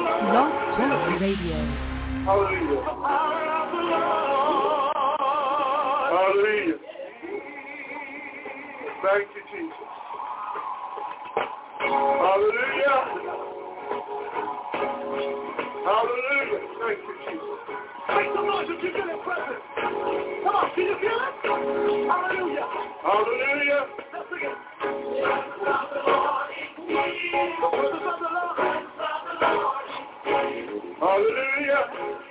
Blog Talk Radio. Hallelujah. Hallelujah. Thank you, Jesus. Hallelujah. Hallelujah. Thank you, Jesus. Make the noise if you feel His presence. Come on, can you feel it? Hallelujah. Hallelujah. Let's sing it. The presence of the Lord. Hallelujah.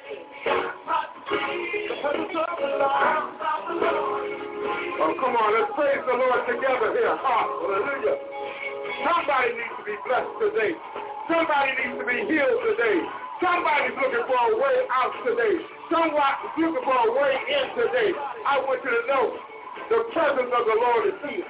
The presence of the Lord. Oh, come on, let's praise the Lord together here. Hallelujah. Somebody needs to be blessed today. Somebody needs to be healed today. Somebody's looking for a way out today. Someone's looking for a way in today. I want you to know the presence of the Lord is here.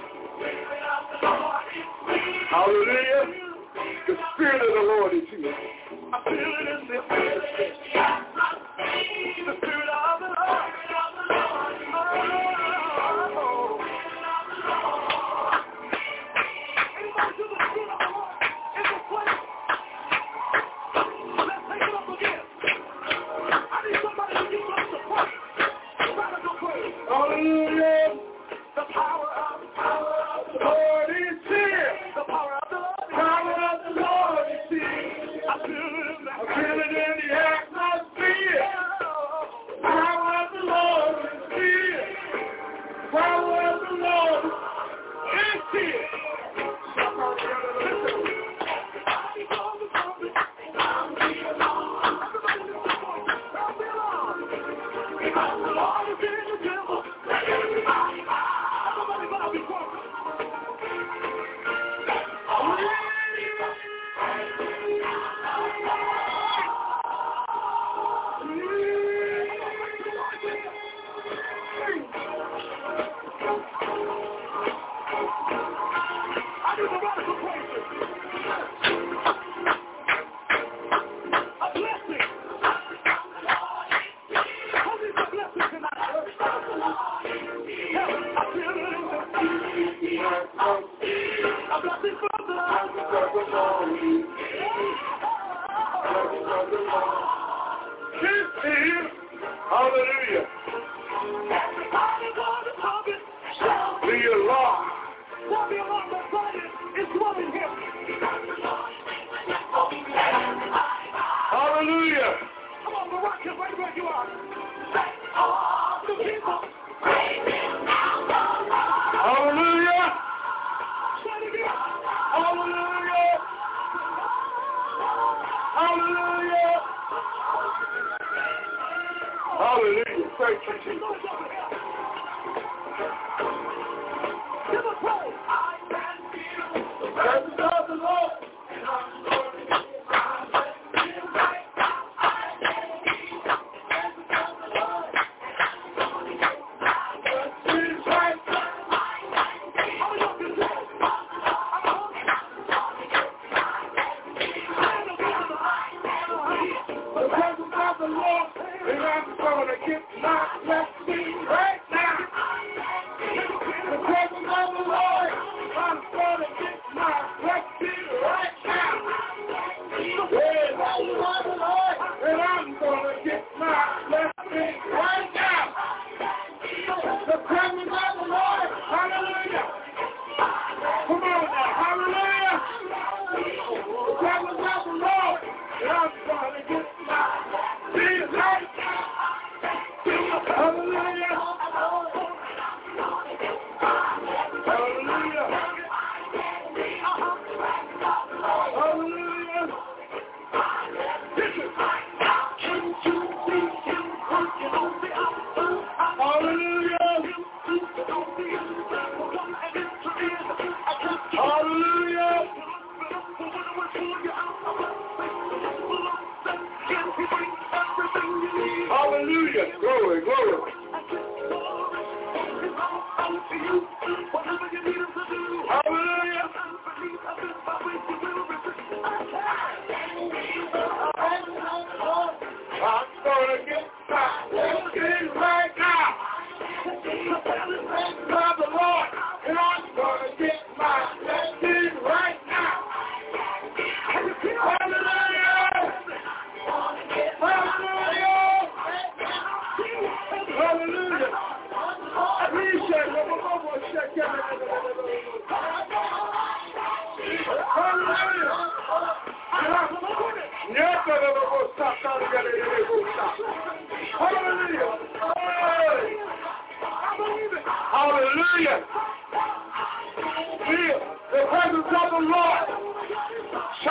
Hallelujah. The Spirit of the Lord is here. I feel it in the atmosphere. The Spirit of the Lord. Hallelujah. The power of the Lord is here. The power of the Lord is here. I feel it in the atmosphere. The power of the Lord is here. The power of the Lord is here. Hallelujah. The alarm. The alarm is loving him. Hallelujah. Come on, Morocco, right where you are. All the people. Hallelujah. Hallelujah. Hallelujah. Hallelujah. Thank you, Jesus. Give a praise. I can feel the presence of the Lord. And I'm going to get my feel right now. I can feel the presence of the Lord. And I'm going to get my feel right now. The presence of the Lord. And I'm going to get my blessing right now. The presence of the Lord. I'm going to get my blessing right now. Yeah, now you are the Lord. And I'm going to get my blessing right now. The presence of the Lord. Hallelujah. Come on now. Hallelujah. The presence of the Lord. And I'm going to get my blessing right now. Hallelujah. Hallelujah. Hallelujah. Hallelujah. Hallelujah. Glory, glory. Hallelujah. I'm going to get my blessing right now. Love the Lord, and I'm going to get my blessing right now. Hallelujah.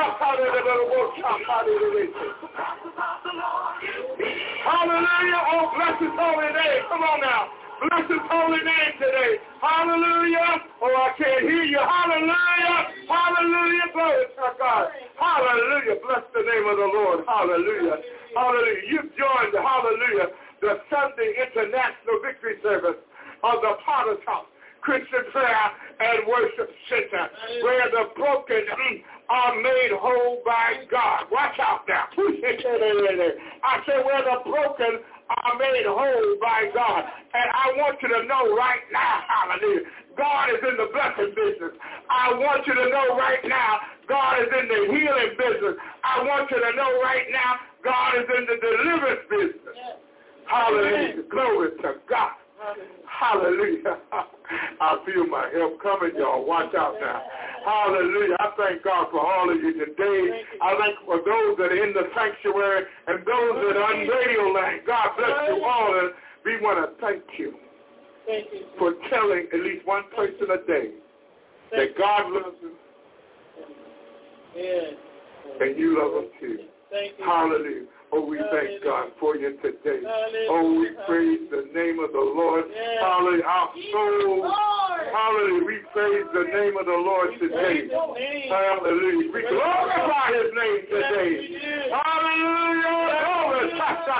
Hallelujah. Oh, bless his holy name. Come on now. Bless his holy name today. Hallelujah. Oh, I can't hear you. Hallelujah. Hallelujah. Glory to God. Hallelujah. Bless the name of the Lord. Hallelujah. Hallelujah. You've joined, hallelujah, the Sunday International Victory Service of the Potter's House Christian Prayer and Worship Center, where the broken are made whole by God. Watch out now. I said where the broken are made whole by God. And I want you to know right now, hallelujah, God is in the blessing business. I want you to know right now, God is in the healing business. I want you to know right now, God is in the deliverance business. Hallelujah. Glory to God. Hallelujah. I feel my help coming, y'all. Watch out now. Hallelujah. I thank God for all of you today. I thank for those that are in the sanctuary and those that are on radio land. God bless you all. And we want to thank you for telling at least one person a day that God loves them and you love them too. Hallelujah. Oh, we thank God for you today. Oh, we praise the name of the Lord. Hallelujah. Our soul. Hallelujah. We praise the name of the Lord today. Hallelujah. We glorify his name today. Hallelujah.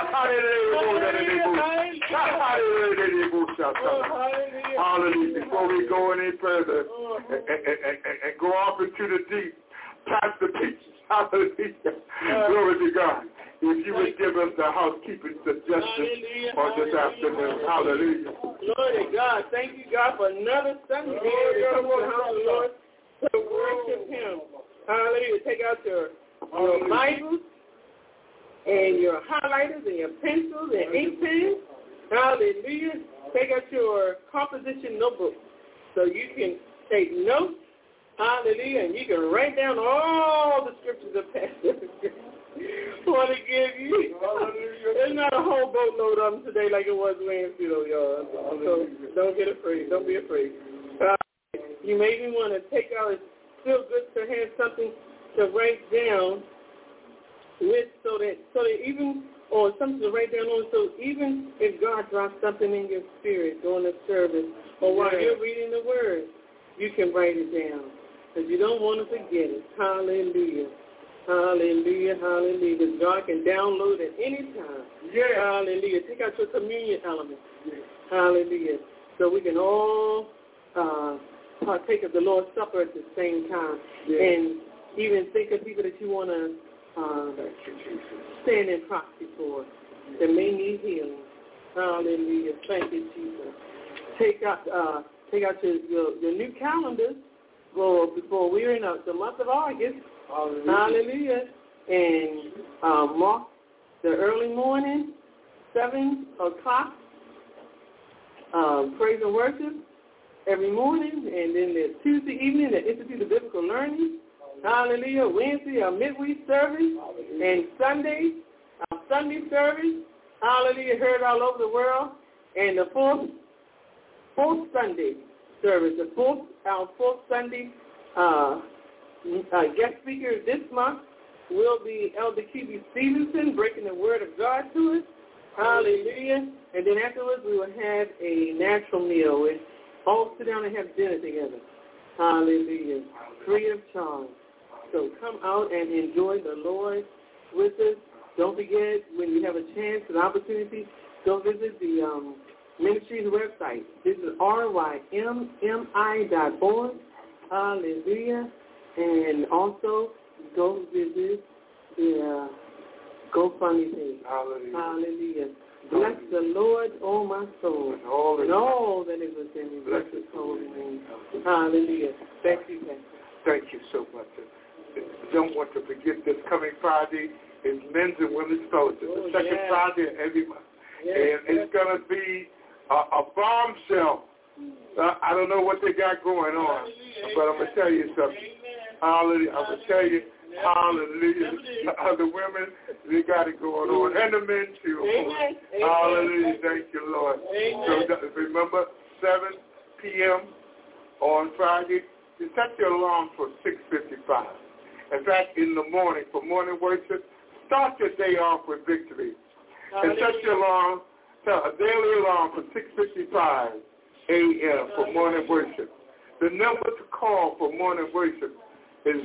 Hallelujah. Before we go any further and go off into the deep, Pastor Peaches. Hallelujah. Glory to God. If you would give us the housekeeping suggestions on this afternoon. Hallelujah. Glory to God. Thank you, God, for another Sunday to come to the house of the Lord to worship him. Hallelujah. Take out your Bibles and your highlighters and your pencils and ink pens. Hallelujah. Take out your composition notebook so you can take notes. Hallelujah. And you can write down all the scriptures of Pastor want to give you. There's not a whole boatload of them today like it was Wednesday, though, y'all. So don't get afraid. Don't be afraid. You may even want to take out, it's still good to have something to write down with so that even, or something to write down on, so even if God drops something in your spirit during the service or while you're reading the word, you can write it down because you don't want to forget it. Hallelujah. Hallelujah, hallelujah. Because God can download at any time. Yeah. Hallelujah. Take out your communion element. Yeah. Hallelujah. So we can all partake of the Lord's Supper at the same time. Yeah. And even think of people that you want to stand in proxy for that may need healing. Hallelujah. Thank you, Jesus. Take out your new calendars before we're in the month of August. Hallelujah. And mark the early morning, 7 o'clock, praise and worship every morning. And then the Tuesday evening, the Institute of Biblical Learning. Hallelujah. Wednesday, our midweek service. And Sunday, our Sunday service. Hallelujah. Heard all over the world. And the fourth Sunday service, our fourth Sunday guest speaker this month will be Elder Q.B. Stevenson, breaking the word of God to us. Hallelujah. And then afterwards we will have a natural meal. We'll all sit down and have dinner together. Hallelujah. Free of charge. So come out and enjoy the Lord with us. Don't forget, when you have a chance, an opportunity, go visit the ministry's website. This is rymmi.org. Hallelujah. And also, go visit the GoFundMe page. Hallelujah. Hallelujah. Bless the Lord, oh my soul, and all that is within me. Bless his holy name. Hallelujah. Thank you, Pastor. Thank you so much. Don't want to forget this coming Friday is Men's and Women's Fellowship, the second Friday of every month. Yes. And it's going to be a bombshell. I don't know what they got going on, but I'm going to tell you something. Hallelujah. I'm going to tell you, hallelujah. The women, they got it going on. And the men, too. Amen. Hallelujah. Thank you, Lord. Amen. So remember, 7 p.m. on Friday. You set your alarm for 6:55. In fact, in the morning, for morning worship, start your day off with victory. And set your alarm, a daily alarm for 6:55 a.m. for morning worship. The number to call for morning worship is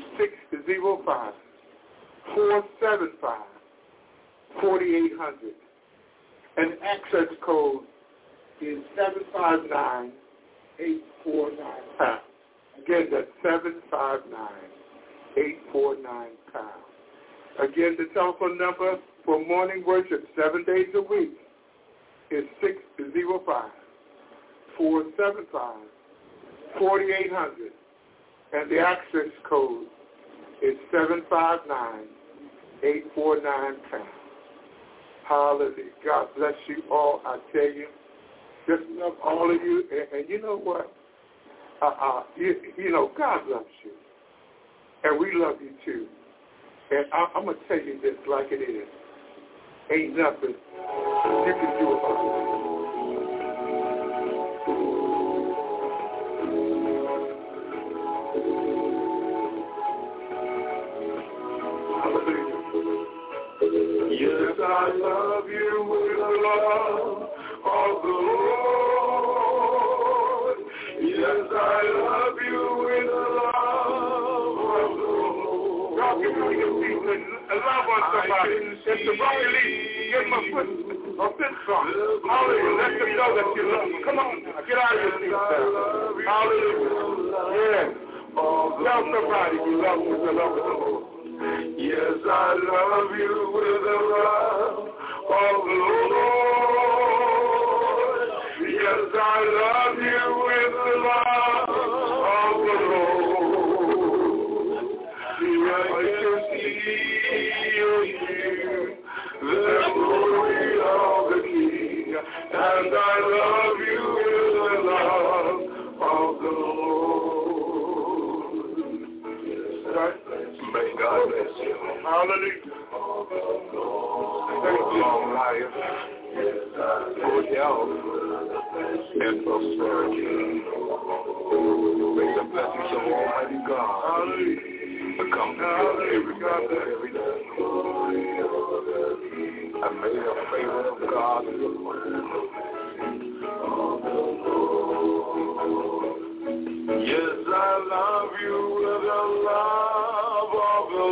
605-475-4800. And access code is 759-849-POUND. Again, that's 759-849-POUND. Again, the telephone number for morning worship 7 days a week is 605-475-4800. And the access code is 759-849-POUND. Hallelujah. God bless you all. I tell you, just love all of you. And you know what? You know, God loves you. And we love you too. And I'm going to tell you this like it is. Ain't nothing you can do about it. Yes, I love you with the love of the Lord. Yes, I love you with the love of the Lord. God, give me your feet and love on somebody. If the brother leaves, give him a fist bump. Hallelujah. Let them know that you love them. Come on, get out of your seat now. Hallelujah. Yeah. Tell somebody you love them with the love of the Lord. Yes, I love you with the love of the Lord. Yes, I love you with the love of the Lord. I can see in you the glory of the King, and I love you with the love of the Lord. May God bless you. Hallelujah. Thank you. Long life, good health, and prosperity. May the blessings of Almighty God come to you every day. And may the favor of God be upon you. Yes, I love you with the love of the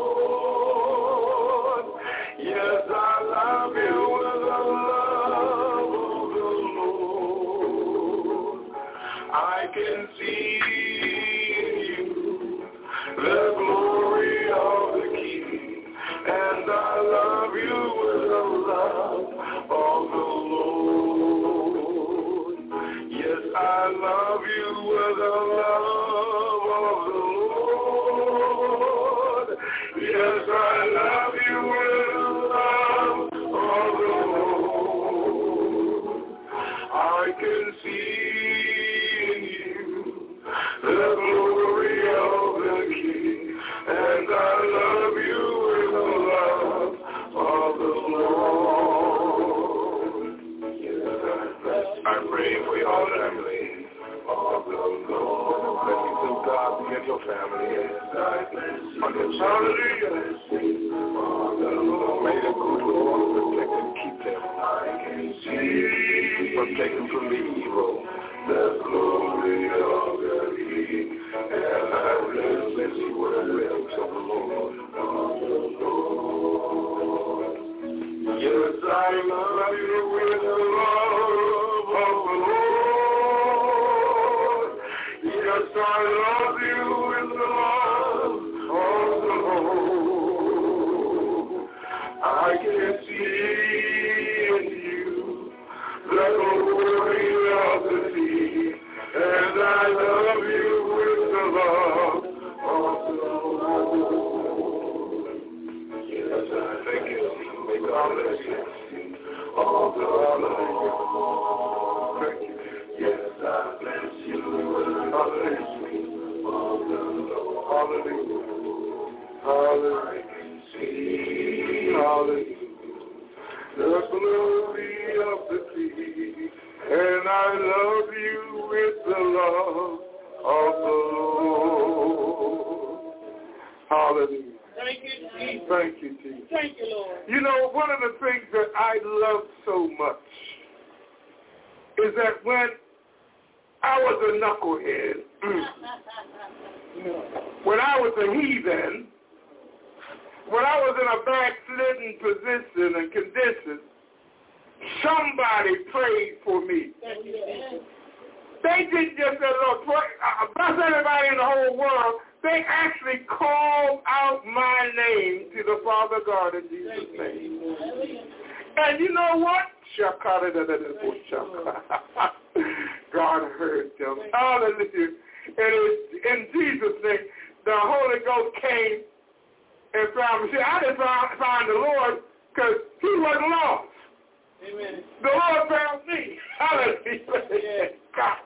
Lord. Yes, I love you with the love of the Lord. I can see in you the glory of the King, and I love you with the love of the Lord. Yes, I love you with the love of the Lord. Yes, I love you with the love of the Lord. I can see in you the glory of the King, and I love you with the love of the Lord. I pray for your family. Blessings of God be in your family. On your children. May the good Lord protect and keep them. Protect them from the evil. The glory of the King. And I bless you with the lips of the Lord. Yes, I love you with the love of the Lord. Yes, I love you with the love of the Lord. I can see in you the glory of the King, and I love you with the love of the Lord. Yes, I thank you. May God bless you. All the Lord. Thank you. Yes, I bless you. Hallelujah. Hallelujah. Hallelujah. Hallelujah. The glory of the King, and I love you with the love of the Lord. Hallelujah. Thank you, Jesus. Thank you, Jesus. Thank you, Lord. You know, one of the things that I love so much is that when I was a knucklehead, when I was a heathen, when I was in a backslidden position and condition, somebody prayed for me. Thank you, Jesus. They didn't just say, Lord, bless everybody in the whole world. They actually called out my name to the Father God in Jesus' name. And you know what? God heard them. Hallelujah. And in Jesus' name, the Holy Ghost came and found me. See, I didn't find the Lord because he wasn't lost. Amen. The Lord found me. Hallelujah. Yes. God.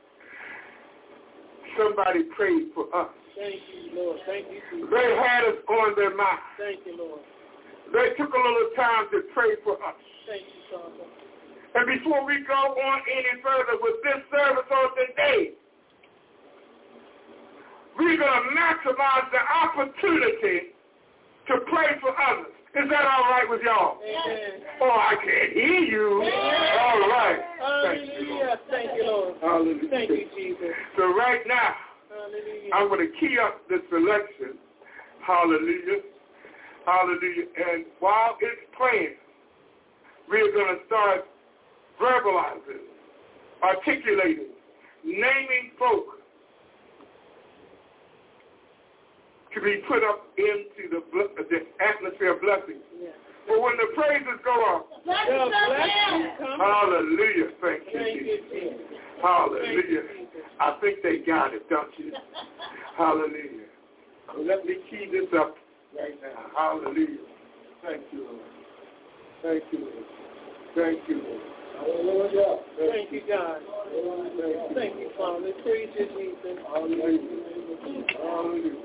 Somebody prayed for us. Thank you, Lord. Thank you, Jesus. They had us on their mind. Thank you, Lord. They took a little time to pray for us. Thank you, Father. And before we go on any further with this service on today, we're going to maximize the opportunity to pray for others. Is that all right with y'all? Amen. Oh, I can't hear you. Amen. All right. Hallelujah. Thank you, Lord. Hallelujah. Thank you, Jesus. So right now, Hallelujah. I'm going to key up this selection. Hallelujah. Hallelujah. And while it's playing, we're going to start verbalizing, articulating, naming folk to be put up into the atmosphere of blessing. Yes. But when the praises go up, hallelujah, thank you, Jesus. Hallelujah. I think they got it, don't you? Hallelujah. So let me key this up right now. Hallelujah. Thank you, Lord. Thank you, Lord. Thank you, Lord. Hallelujah. Thank you, God. Thank you, Father. Praise you, Jesus. Hallelujah. Hallelujah.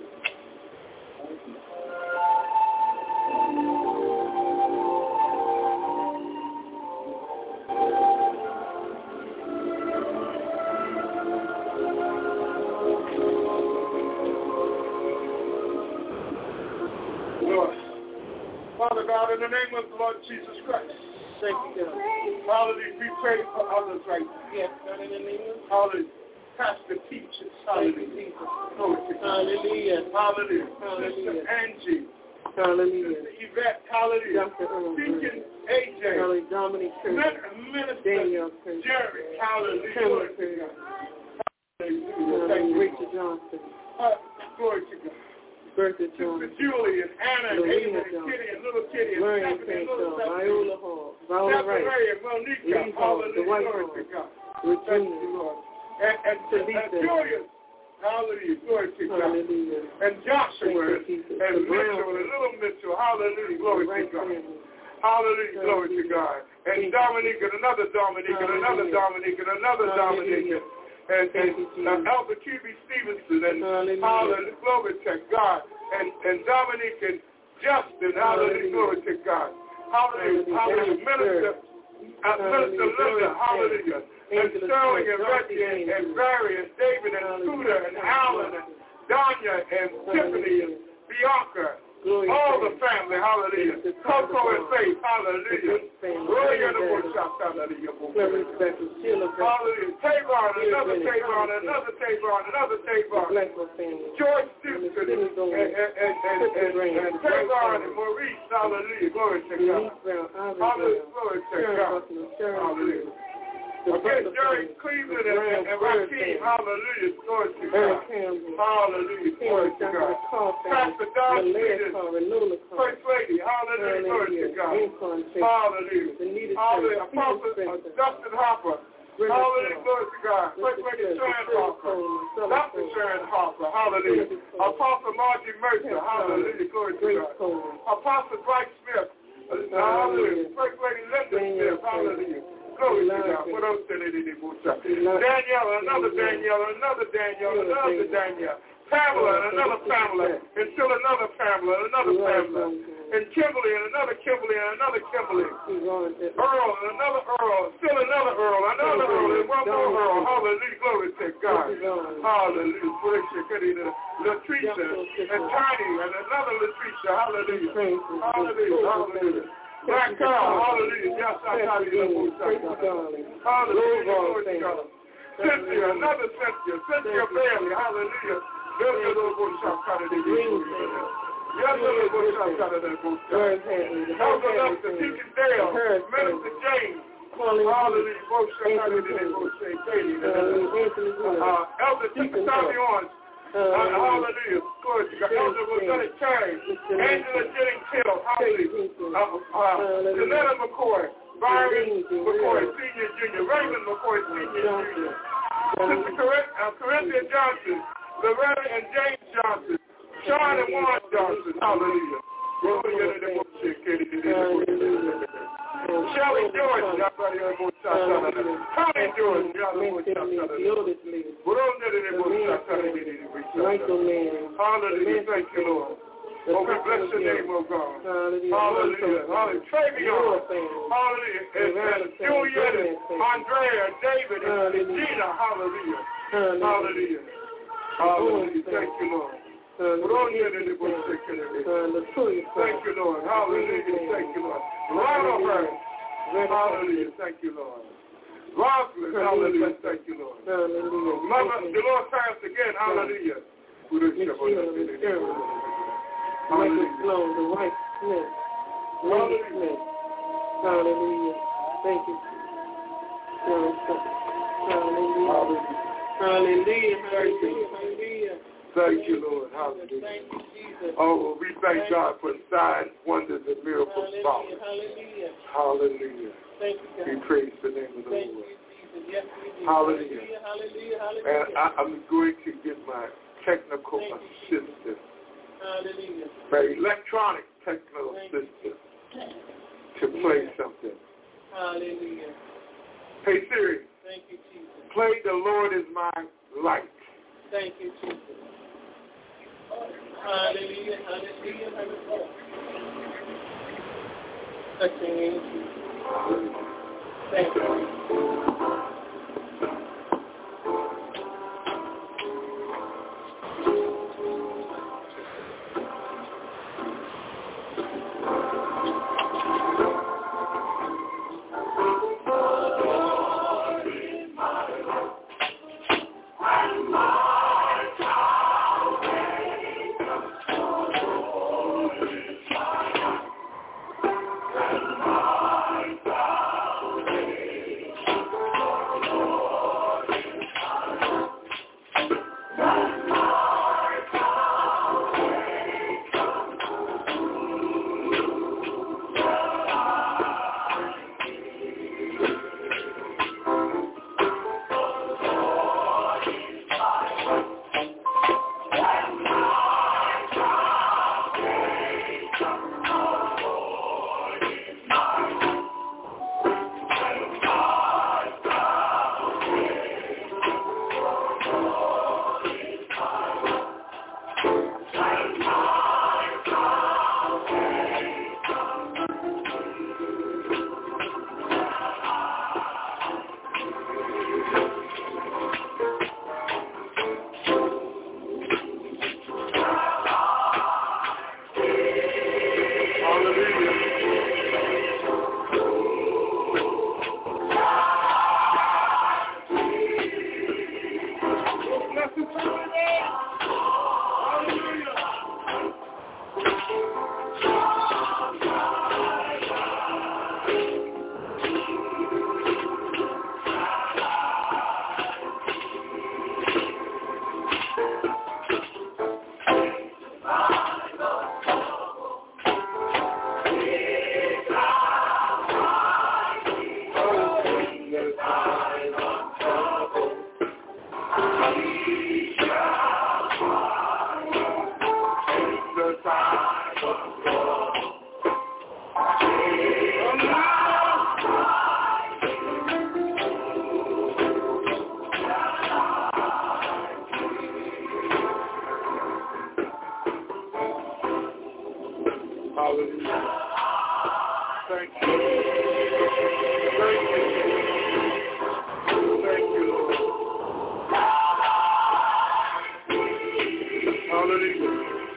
Lord, Father God, in the name of the Lord Jesus Christ, Thank you, God. hallelujah, we pray for others right now. Yes, God, in the name of Hallelujah. Pastor teachers, hallelujah. Hallelujah. Hallelujah. Hallelujah. Sister Angie. Hallelujah. Sister Yvette, hallelujah. Dr. Earl. Deacon AJ. Hallelujah. Dominic Church. Minister Daniel Church. Jerry, hallelujah. Cameron Glory to Church. God. Hallelujah. Thank you. Rachel Johnson. Glory to God. Bertha Sister Johnson. Julie and Anna and Lorena Ava and Johnson. Kitty and little Kitty and Marion Stephanie and Cantor. little Stephanie. Viola Hall. Viola Wright. Ray and Monica. Lee Hall. Hallelujah. Dwight Glory Hall. to God. Thank Virginia. you, Lord. And Julius. Hallelujah. Glory to God. Hallelujah. And Joshua Thank you, Jesus. and The Mitchell Brown. and little Mitchell. Hallelujah. Glory to Right God. family. Hallelujah. Glory to God. And Thank you. Dominique and another Dominique and another Hallelujah. Dominique and another Dominique. Hallelujah. And Thank you, Jesus. Elder Q.B. Stevenson and Hallelujah. hallelujah. Glory to God. And Dominique and Justin. Hallelujah. Glory to God. Hallelujah. Hallelujah. Minister Linda. Hallelujah. And Sterling and Reggie and Barry and David and Scooter and Alan and Danya and Tiffany and Bianca. All the family, hallelujah. Coco and Faith, hallelujah. Hallelujah. Tavon, another Tavon, another Tavon, another Tavon. George Stewart and Tavon and Maurice, hallelujah. Glory to God. Hallelujah. Glory to God. Hallelujah. Okay, Jerry Cleveland and Rakeem, hallelujah, glory to God. Hallelujah, glory to God. Pastor Don Peters, First Lady, hallelujah, glory to God. Hallelujah. Hallelujah. Apostle Dustin Harper, hallelujah, glory to God. First Lady Sharon Harper, Dr. Sharon Harper, hallelujah. Apostle Margie Mercer, hallelujah, glory to God. Apostle Dwight Smith, hallelujah. First Lady Linda Smith, hallelujah. Glory to God. What else did it do? Danielle, another Danielle, another Danielle, another Danielle. Pamela, and another Pamela, and still another Pamela, another Pamela. and Kimberly, and another Kimberly, and another Kimberly. Earl, and another Earl, still another Earl, and one more Earl. Hallelujah, glory to God. Hallelujah. Latricia, and Tiny, and another Latricia. Hallelujah. Hallelujah. Black Carl, hallelujah. Yes, hallelujah. Cynthia, another Cynthia Bailey, hallelujah. Deacon Dale, Minister James, hallelujah. Elder Tommy Owens, hallelujah. Glory to God. Elder Lieutenant Terry, Angela Jennings Hill, hallelujah. Janetta McCoy, Byron McCoy, Senior Junior, Raymond McCoy, Senior Junior, Sister Corinthia Johnson, Loretta and James Johnson, Sean and Warren Johnson, hallelujah. Shelly George, Tommy George, hallelujah, thank you, Lord. Oh, we bless your name, oh God. Hallelujah. Hallelujah. Travion. Hallelujah. And Juliet, and Andrea, David, and Gina. Hallelujah. Hallelujah. Hallelujah. Thank you, Lord. Thank you, Lord. Hallelujah. Thank you, Lord. Ronald Hurst. Hallelujah. Thank you, Lord. Roslyn. Hallelujah. Thank you, Lord. Mother, the Lord times again. Hallelujah. Michael Sloan, the White Smith, Lady Smith. Hallelujah. Thank you. Hallelujah. Hallelujah. Hallelujah. Thank you, Lord. Hallelujah. Thank you, Jesus. Oh, we thank God for signs, wonders, and miracles. Hallelujah. Hallelujah. Thank you, God. We praise the name of the Lord. Thank you, Jesus. Yes, we do. Hallelujah. Hallelujah. And I'm going to get my technical assistant. Hallelujah. My electronic technical assistant to play something. Hallelujah. Hey Siri. Thank you, Jesus. Play The Lord Is My Light. Thank you, Jesus. Hallelujah. Touching in Jesus. Thank you. Hallelujah. Thank you. Thank you. Thank you, Lord. Hallelujah.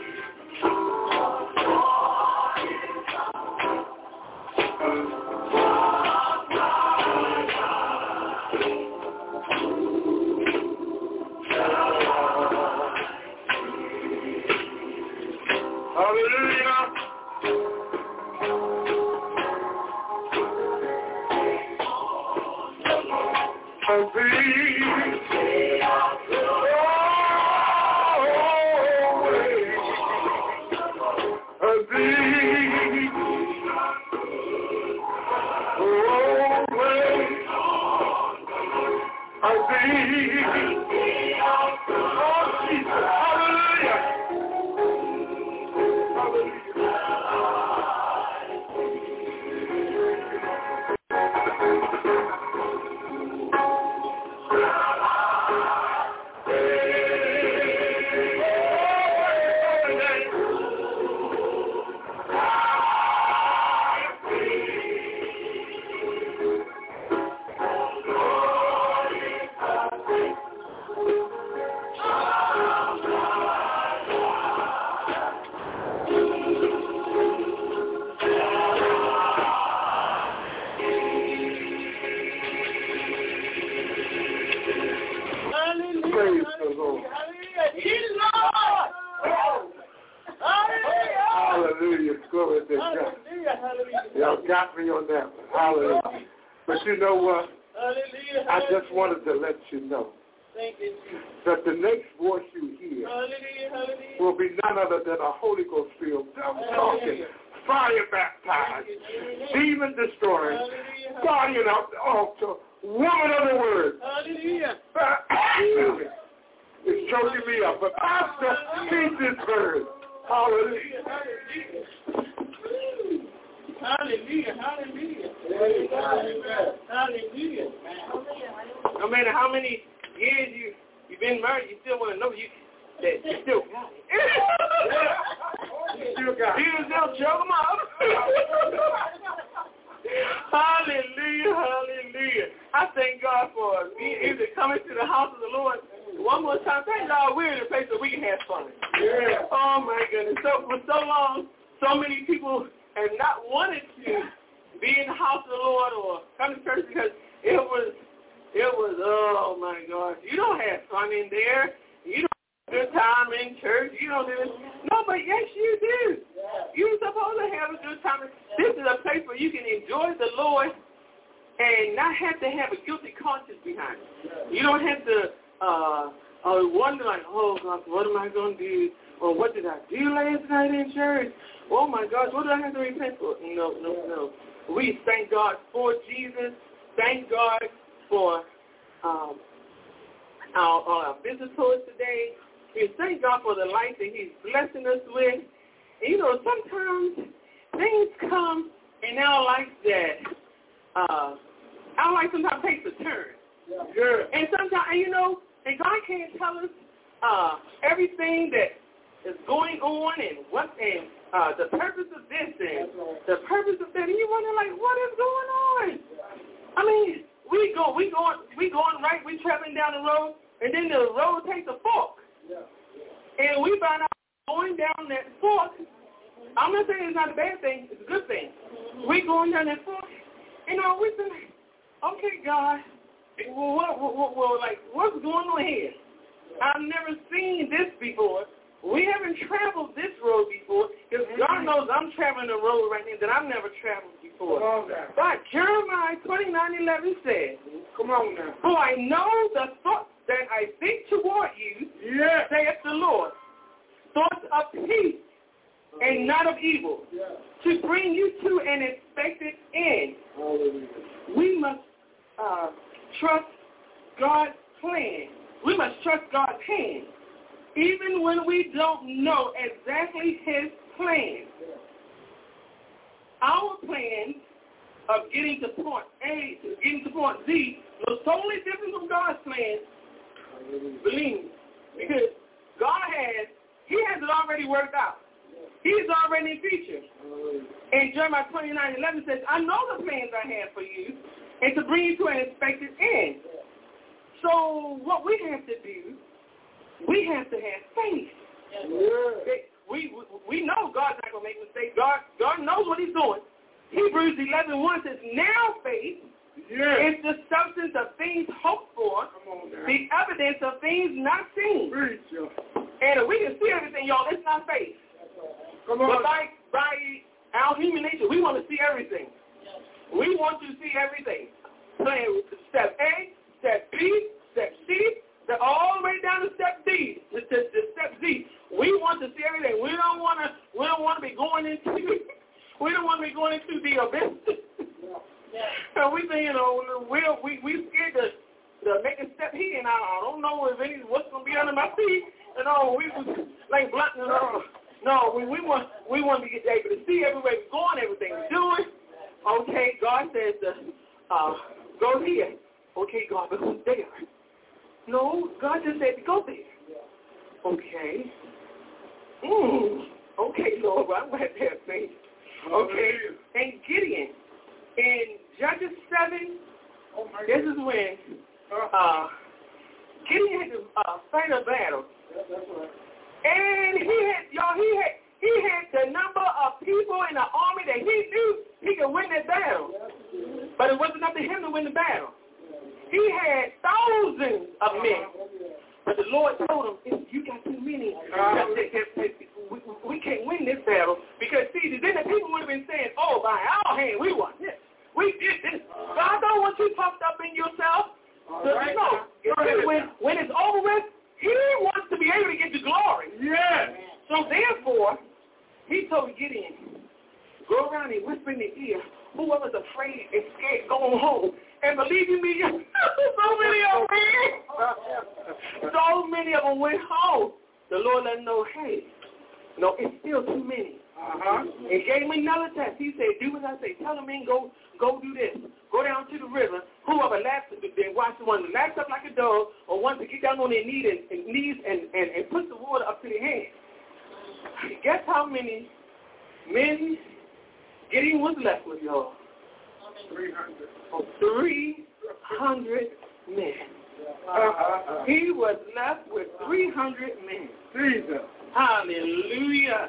Y'all got me on that one. Hallelujah. But you know what? I just wanted to let you know that the next voice you hear will be none other than a Holy Ghost filled, talking, fire baptized, demon destroying, guardian of the altar, woman of the word. It's choking me up. But Pastor, keep this word. Hallelujah. Hallelujah, hallelujah. Hallelujah. No matter how many years you've been married, you still want to know that you still got it. You still got it. You still choke them up. Hallelujah, hallelujah. I thank God for being able to come into the house of the Lord one more time. Thank God we're in a place where we can have fun. Yeah. Oh, my goodness. So for so long, so many people have not wanted to be in the house of the Lord or come to church because it was, oh, my gosh. You don't have fun in there. You don't have a good time in church. You don't do this. No, but yes, you do. You're supposed to have a good time. This is a place where you can enjoy the Lord and not have to have a guilty conscience behind it. You don't have to wonder like, oh, God, what am I going to do? Or what did I do last night in church? Oh, my gosh, what do I have to repent for? No. We thank God for Jesus. Thank God for our visitors today. We thank God for the life that he's blessing us with. And, you know, sometimes things come in our life that our life sometimes takes a turn. Yeah. And sometimes, you know, and God can't tell us everything that is going on and the purpose of this and the purpose of that. And you wonder, like, what is going on? I mean, we going right, we traveling down the road, and then the road takes a fork. Yeah. And we find out going down that fork. I'm not saying it's not a bad thing; it's a good thing. We going down that fork, and we say, okay, God, well, like, what's going on here? I've never seen this before. We haven't traveled this road before, because God knows I'm traveling a road right now that I've never traveled before. But Jeremiah 29:11 says, come on now. For I know the thoughts that I think toward you, saith the Lord, thoughts of peace and not of evil, to bring you to an expected end. We must trust God's plan. We must trust God's hand, even when we don't know exactly his plan. Our plan of getting to point A to getting to point Z was totally different from God's plan. Believe me, because God has it already worked out. He's already featured. And Jeremiah 29:11 says, I know the plans I have for you, and to bring you to an expected end. So what we have to do, we have to have faith. We know God's not going to make mistakes. God knows what he's doing. Hebrews 11:1 says, now faith is the substance of things hoped for, the evidence of things not seen. And if we can see everything, y'all, it's not faith. But by our human nature, we want to see everything. We want to see everything. Step A, step B, step C, all the way down to step D, to step Z. We want to see everything. We don't want to be going into the abyss. And we think, we scared to make a step here, and I don't know what's going to be under my feet. We like blunt. No, we want to get able to see everywhere we're going, everything we're doing. Okay, God says, go here. Okay, God, but who's there? No, God just said to go there. Okay. Okay, Lord, well, I'm going to have to have faith. Okay, and Gideon, in Judges 7, this is when Gideon had to fight a battle. And he had the number of people in the army that he knew he could win that battle. But it wasn't up to him to win the battle. He had thousands of men. But the Lord told him, you got too many. We can't win this battle. Because, see, then the people would have been saying, oh, by our hand, we won this. We did this. God don't want you puffed up in yourself. Right. No. When it's over with, he wants to be able to get the glory. Yes. So, therefore, he told Gideon, go around and whisper in the ear, whoever's afraid and scared, go home. And believe you me, so many of them went home. The Lord let them know, hey, no, it's still too many. And gave me another test. He said, do what I say. Tell them, man, go do this. Go down to the river. Whoever laps, then watch the one that laps up like a dog, or one to get down on their knees and put the water up to their hands. Guess how many men Gideon was left with, y'all? 300 men. He was left with 300 men. Jesus. Hallelujah.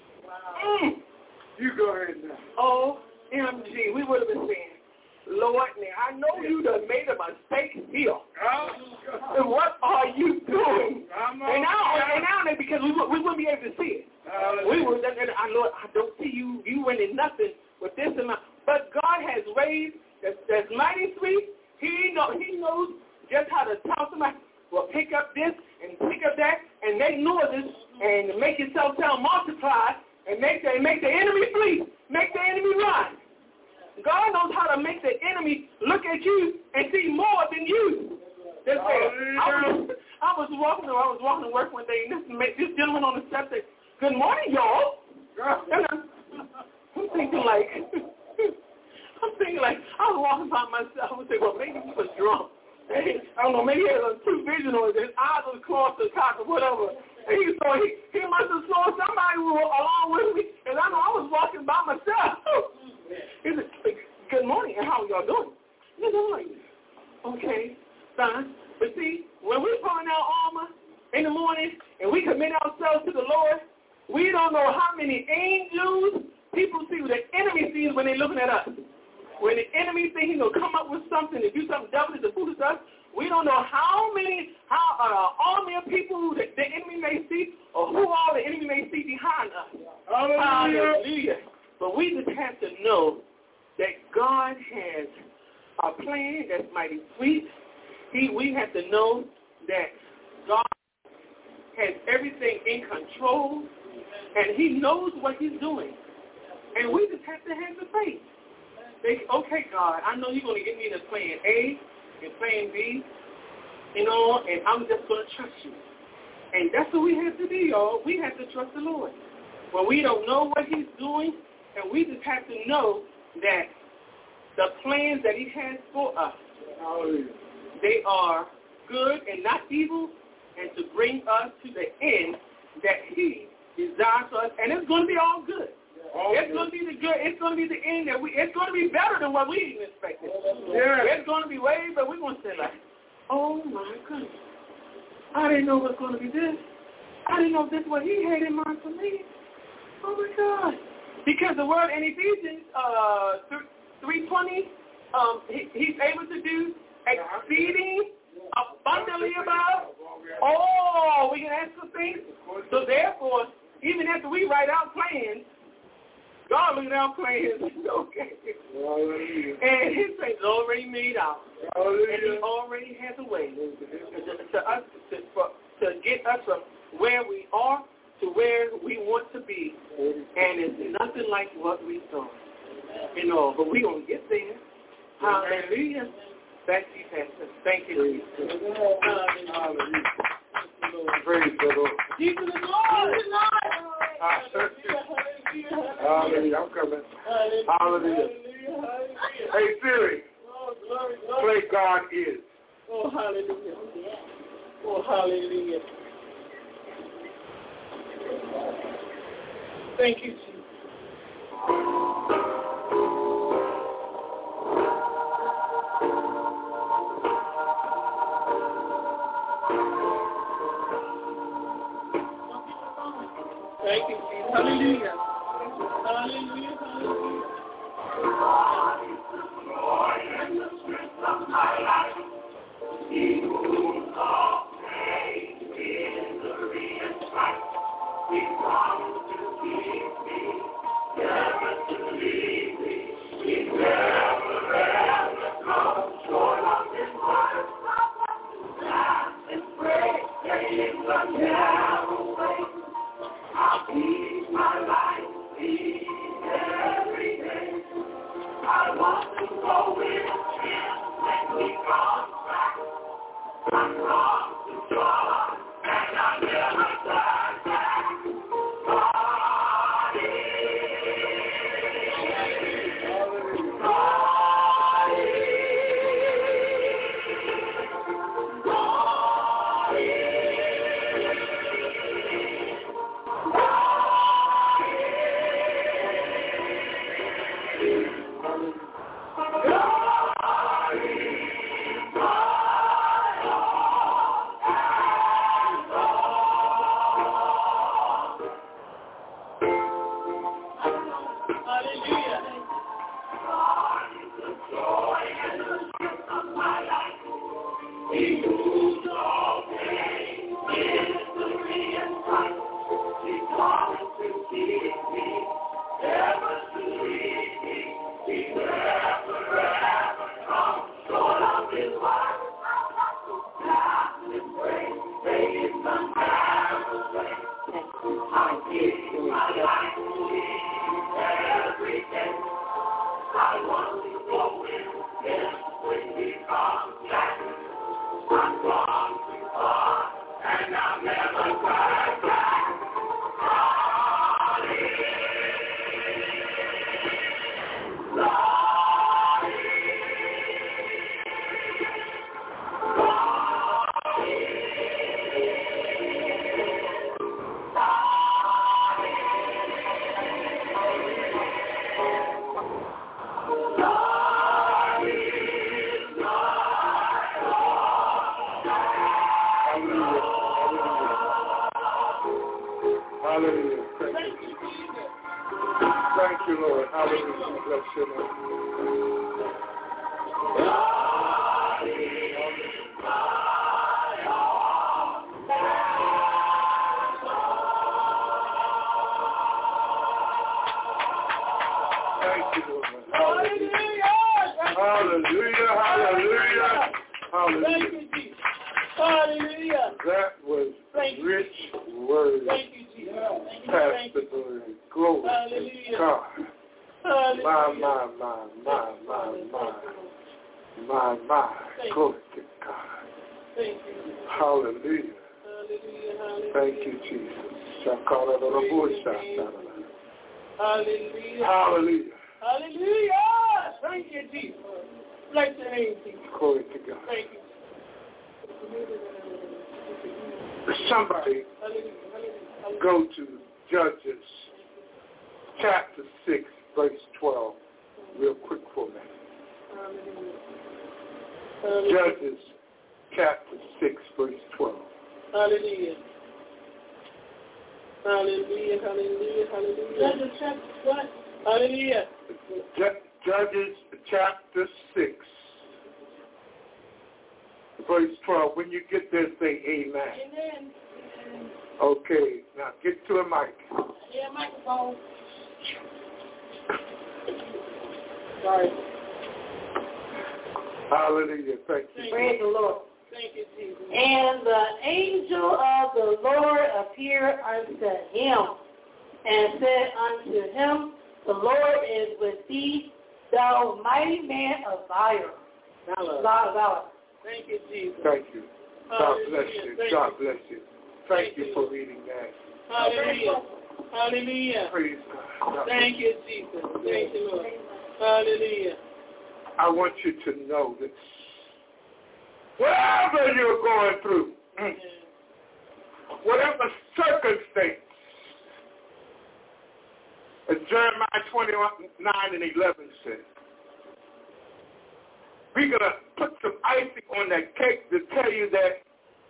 You go ahead now. OMG. We would have been saying, Lord, now I know you done made a mistake here. And what are you doing? And now because we wouldn't be able to see it. We would, Lord, I don't see you winning nothing with this amount. But God has raised that's mighty sweet. He knows just how to tell somebody, well, pick up this and pick up that and make noises and make yourself sound multiplied and make the enemy flee, make the enemy run. God knows how to make the enemy look at you and see more than you. That's I was walking to work one day, and this gentleman on the step said, good morning, y'all. And I'm thinking like, I was walking by myself. I would say, well, maybe he was drunk. I don't know, maybe he had too vision or his eyes was close to the cock or whatever. And he must have saw somebody along with me, and I know I was walking by myself. He said, good morning, and how are y'all doing? Good morning. Okay, fine. But see, when we put on our armor in the morning and we commit ourselves to the Lord, we don't know how many angels people see, the enemy sees when they're looking at us. When the enemy thinks he's going to come up with something to do something devilish to fool us, we don't know how army of people that the enemy may see or who all the enemy may see behind us. Hallelujah. But we just have to know that God has a plan that's mighty sweet. We have to know that God has everything in control, and he knows what he's doing. And we just have to have the faith. Okay, God, I know you're going to get me to plan A and plan B, and I'm just going to trust you. And that's what we have to do, y'all. We have to trust the Lord. When we don't know what he's doing, and we just have to know that the plans that he has for us, they are good and not evil, and to bring us to the end that he desires for us. And it's going to be all good. It's going to be the good. It's going to be the end. It's going to be better than what we even expected. It's going to be way, but we're going to say like, oh my goodness, I didn't know it was going to be this. I didn't know this is what he had in mind for me. Oh my God. Because the word in Ephesians 3:20, he's able to do exceeding abundantly above all we can ask for things. So therefore, even after we write out plans, God looking out plans, okay. And his plans is already made out. And he already has a way to get us from where we are to where we want to be. And it's nothing like what we thought. But we're going to get there. Hallelujah. Back to you, Pastor. Thank you. Hallelujah. Praise the Lord. Jesus is Lord. Hallelujah. I'm coming. Hallelujah. Hey, Siri. Play God Is. Oh, hallelujah. Oh, hallelujah. Thank you, Jesus. Thank you, Jesus. Hallelujah. Hallelujah. God is the joy and the strength of my life. He moves all pain, misery, and strife. He promised to keep me, never to leave me. He never ever comes short of his word. Laugh and pray, stay in the narrow way. I'll keep my life, lead every day. I want to go with him when he comes back. I'm wrong to God, and I never turn back. God is. Hallelujah. Thank you, Lord. Hallelujah. Bless your name. Thank you, Lord. Hallelujah. Hallelujah. Hallelujah. Hallelujah. Thank you, Jesus. Hallelujah. That was rich word. Thank you, Jesus. Pastor Glory. Glory to God. Hallelujah. My. Glory to God. Thank you. Hallelujah. Hallelujah. Thank you, Jesus. Hallelujah. Hallelujah. Hallelujah. Hallelujah. Thank you, Jesus. Bless your name, Jesus. Glory to God. Thank you. Somebody go to Judges chapter 6, verse 12, real quick for me. Judges chapter 6, verse 12. Hallelujah. Hallelujah, hallelujah, hallelujah. Judges chapter what? Hallelujah. Judges chapter 6, verse 12. When you get there, say amen. Amen. Okay, now get to a mic. Yeah, microphone. Sorry. Hallelujah. Thank you. Praise the Lord. Thank you, Jesus. And the angel of the Lord appeared unto him and said unto him, the Lord is with thee, thou mighty man of valor. Valor. Thank you, Jesus. Thank you. God bless you. God bless you. Thank you for reading that. Hallelujah. Hallelujah. Praise God. Thank you, Jesus. Thank you, Lord. Hallelujah. I want you to know that whatever you're going through, whatever circumstance, as Jeremiah 29 and 11 says, we're going to put some icing on that cake to tell you that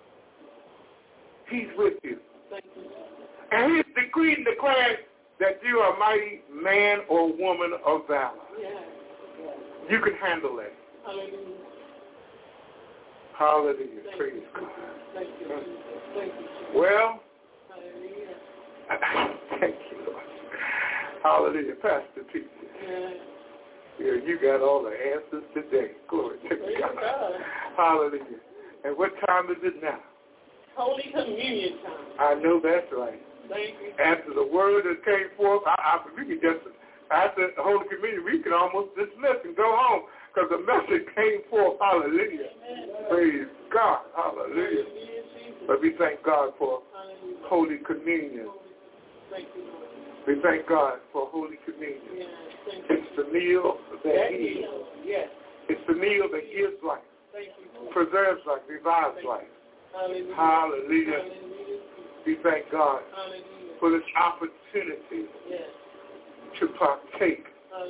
he's with you. And he's decreed and declared that you are a mighty man or woman of valor. You can handle that. Hallelujah. Hallelujah. Praise God. Thank you. Thank you. Well, hallelujah. Thank you, Lord. Hallelujah. Pastor Peter. Yeah, you got all the answers today. Glory to God. Hallelujah. And what time is it now? Holy Communion time. I know that's right. Thank you. After the word that came forth, we can just, after the Holy Communion, we can almost dismiss and go home because the message came forth. Hallelujah. Amen. Praise God. Hallelujah. But we thank God for Holy Communion. Thank you, Lord. We thank God for Holy Communion. Yes, it's the meal that heals. Yes. It's the meal that gives life, thank you, preserves life, revives life. Hallelujah. Hallelujah. Hallelujah. We thank God Hallelujah. for this opportunity to partake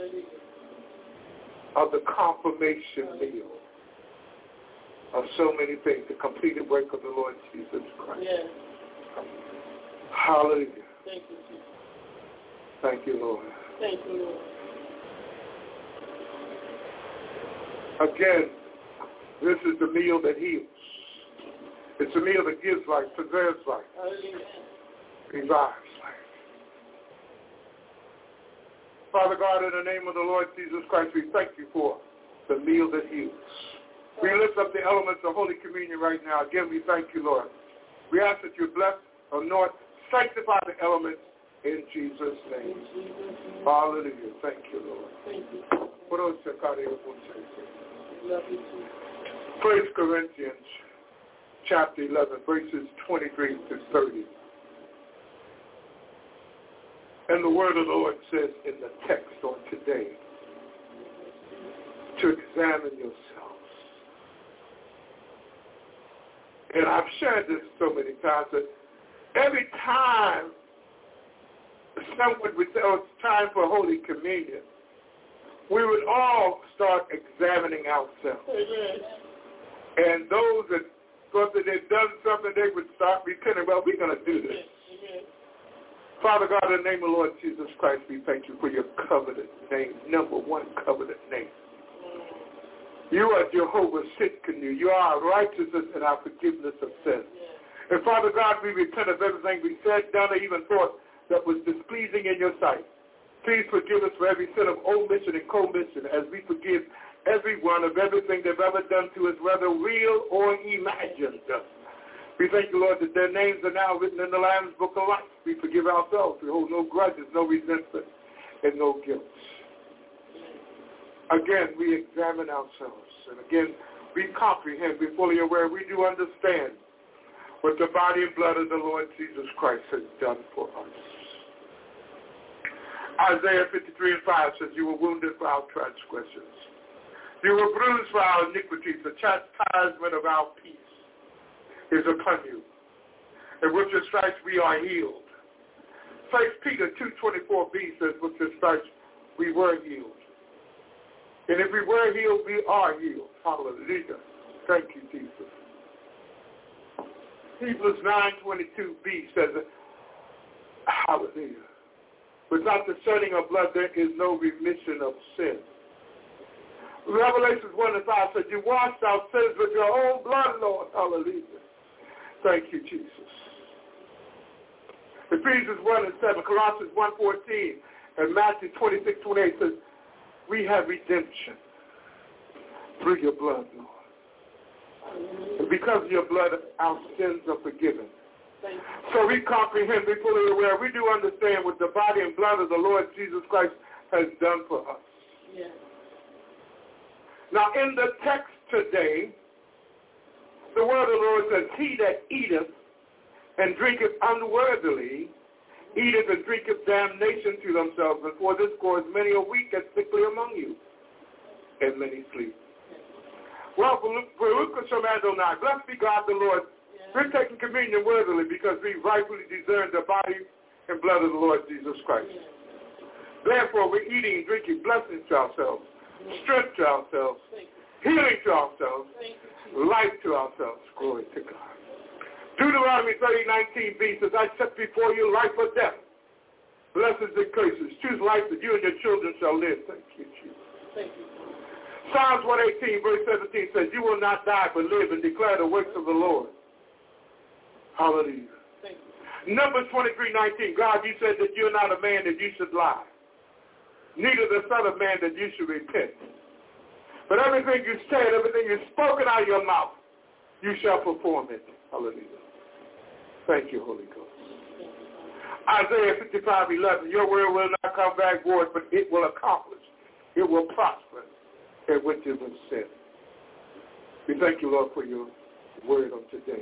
of the confirmation meal of so many things, the completed work of the Lord Jesus Christ. Yes. Hallelujah. Thank you, Jesus. Thank you, Lord. Thank you, Lord. Again, this is the meal that heals. It's a meal that gives life, preserves life, revives life. Father God, in the name of the Lord Jesus Christ, we thank you for the meal that heals. We lift up the elements of Holy Communion right now. Again, we thank you, Lord. We ask that you bless, anoint, sanctify the elements in Jesus' name. Hallelujah. Thank you, Lord. Thank you. 1 Corinthians chapter 11, verses 23 to 30. And the word of the Lord says in the text on today to examine yourselves. And I've shared this so many times that every time someone would say, oh, it's time for Holy Communion, we would all start examining ourselves. Amen. And those that thought that they'd done something, they would start repenting. Well, we're going to do this. Amen. Father God, in the name of the Lord Jesus Christ, we thank you for your covenant name, number one covenant name. You are Jehovah Sitkanu. You are our righteousness and our forgiveness of sin. And Father God, we repent of everything we said, done, or even thought that was displeasing in your sight. Please forgive us for every sin of omission and commission as we forgive everyone of everything they've ever done to us, whether real or imagined. We thank you, Lord, that their names are now written in the Lamb's Book of Life. We forgive ourselves. We hold no grudges, no resentment, and no guilt. Again, we examine ourselves. And again, we comprehend, we're fully aware, we do understand what the body and blood of the Lord Jesus Christ has done for us. Isaiah 53 and 5 says, you were wounded for our transgressions. You were bruised for our iniquities. The chastisement of our peace is upon you. And with your stripes we are healed. 1 Peter 2:24b says, with this verse, we were healed. And if we were healed, we are healed. Hallelujah. Thank you, Jesus. Hebrews 9:22b says, hallelujah. Without the shedding of blood, there is no remission of sin. Revelations 1:5 says, you washed our sins with your own blood, Lord. Hallelujah. Thank you, Jesus. Ephesians 1:7, Colossians 1:14, and Matthew 26:28 says, we have redemption through your blood, Lord. And because of your blood, our sins are forgiven. So we comprehend, we fully aware, we do understand what the body and blood of the Lord Jesus Christ has done for us. Yes. Now in the text today, the word of the Lord says, he that eateth and drinketh unworthily, eateth and drinketh damnation to themselves, and for this cause many are weak and sickly among you, and many sleep. Well, blessed be God the Lord. We're taking communion worthily because we rightfully discern the body and blood of the Lord Jesus Christ. Therefore, we're eating and drinking blessings to ourselves, strength to ourselves, healing to ourselves, life to ourselves. Glory to God. Deuteronomy 30:19b says, I set before you life or death, blessings and curses. Choose life that you and your children shall live. Thank you, Jesus. Thank you. Psalms 118, verse 17 says, you will not die but live and declare the works of the Lord. Hallelujah. Thank you. Numbers 23:19, God, you said that you're not a man that you should lie, neither the son of man that you should repent. But everything you said, everything you've spoken out of your mouth, you shall perform it. Hallelujah. Thank you, Holy Ghost. Isaiah 55:11, your word will not come back void, but it will accomplish. It will prosper in which it was sent. We thank you, Lord, for your word on today.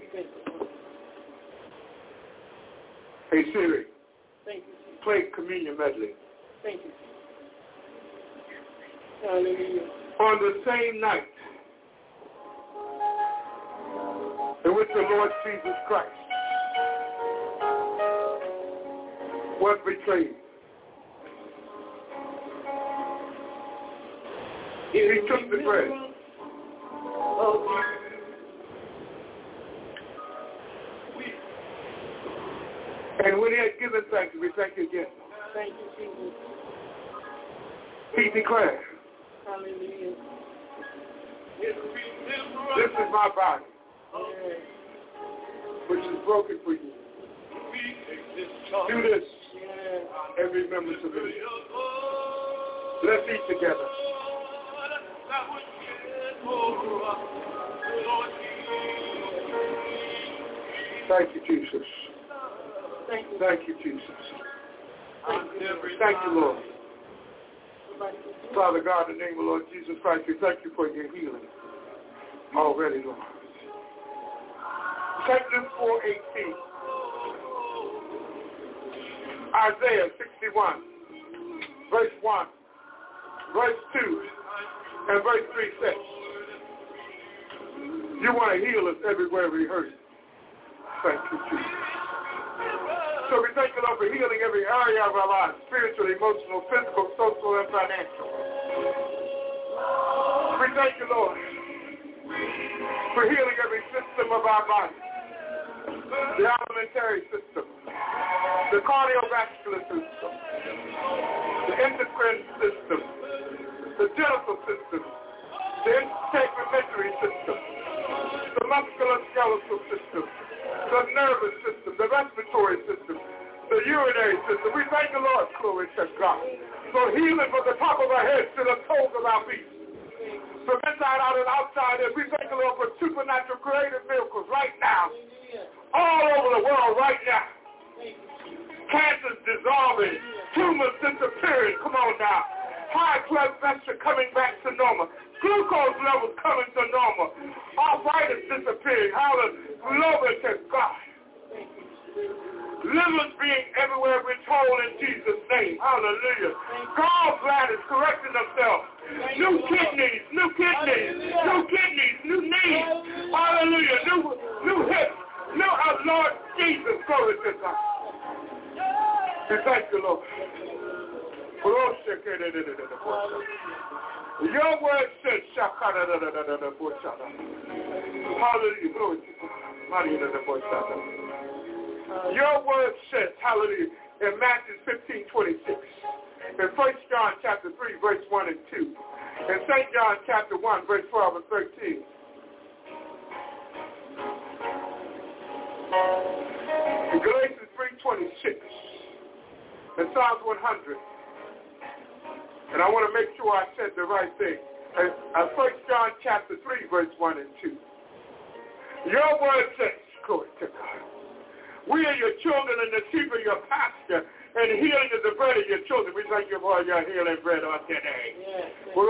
Hey, Siri, thank you. Play communion medley. Thank you. Hallelujah. On the same night in which the Lord Jesus Christ was betrayed, he took the bread. And when he had given thanks, we thank you again. Thank you, Jesus. He declared, hallelujah, this is my body, which is broken for you. Do this and remember to me. Let's eat together. Thank you, Jesus. Thank you, Jesus. Thank you, Lord. Father God, in the name of Lord Jesus Christ, we thank you for your healing already, Lord. Exodus 4:18. Isaiah 61, verse 1, verse 2, and verse 3 says, you want to heal us everywhere we hurt. Thank you, Jesus. So we thank you, Lord, for healing every area of our lives, spiritual, emotional, physical, social, and financial. We thank you, Lord, for healing every system of our body, the alimentary system, the cardiovascular system, the endocrine system, the genital system, the integumentary system, the musculoskeletal system, the nervous system, the respiratory system, the urinary system. We thank the Lord, glory to God, for healing from the top of our heads to the toes of our feet, from inside out and outside. And we thank the Lord for supernatural creative miracles right now, all over the world right now. Cancers dissolving, tumors disappearing. Come on now. High blood pressure coming back to normal. Glucose levels coming to normal. Arthritis disappearing. Hallelujah. Glory to God. Livers being everywhere we're told in Jesus' name. Hallelujah. Gallbladders correcting themselves. New kidneys, new knees. Hallelujah. New hips. New Lord Jesus. Glory to God. We thank you, Lord. Your word says, hallelujah, glory to God. Your word says, hallelujah, in Matthew 15:26, in 1 John chapter 3, verse 1 and 2, in St. John chapter 1, verse 12 and 13, in Galatians 3:26, in Psalms 100, and I want to make sure I said the right thing. And 1 John chapter 3, verse 1 and 2. Your word says, glory to God, we are your children and the sheep of your pasture, and healing is the bread of your children. We thank you for your healing bread on today. Yes.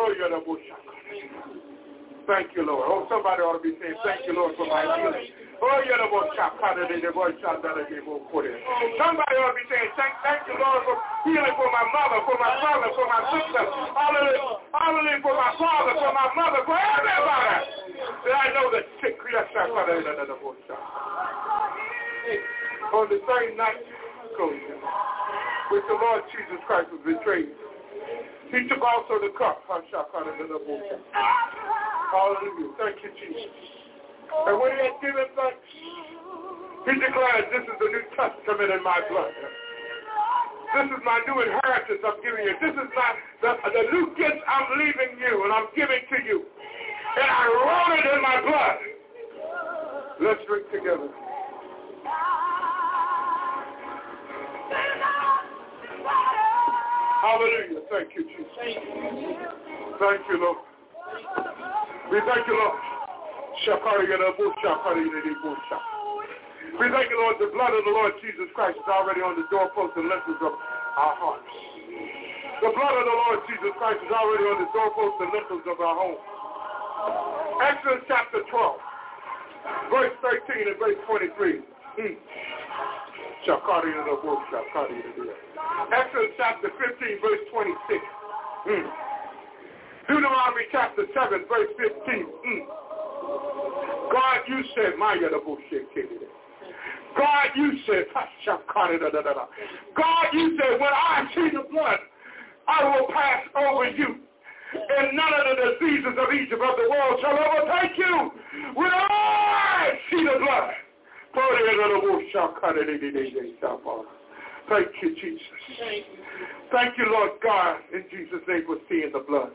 Thank you, Lord. Oh, somebody ought to be saying, thank you, Lord, for my healing. Oh, you're the voice shop, somebody ought to be saying, thank you, Lord, for healing for my mother, for my brother, for my sister. Hallelujah, for my father, for my mother, for everybody. That I know that sick. On the same night, which the Lord Jesus Christ was betrayed, he took also the cup. Hallelujah. Thank you, Jesus. And when he had given thanks, he declared, this is the New Testament in my blood. This is my new inheritance I'm giving you. This is the new gift I'm leaving you and I'm giving to you. And I wrote it in my blood. Let's drink together. Hallelujah. Thank you, Jesus. Thank you, Lord. We thank you, Lord. We thank you, Lord, the blood of the Lord Jesus Christ is already on the doorposts and lintels of our hearts. The blood of the Lord Jesus Christ is already on the doorposts and lintels of our home. Exodus chapter 12, verse 13 and verse 23. Exodus chapter 15, verse 26. Deuteronomy chapter 7, verse 15. God, you said, God, you said, God, you said, when I see the blood, I will pass over you. And none of the diseases of Egypt of the world shall overtake you. When I see the blood. Thank you, Jesus. Thank you, Lord God, in Jesus' name for seeing the blood.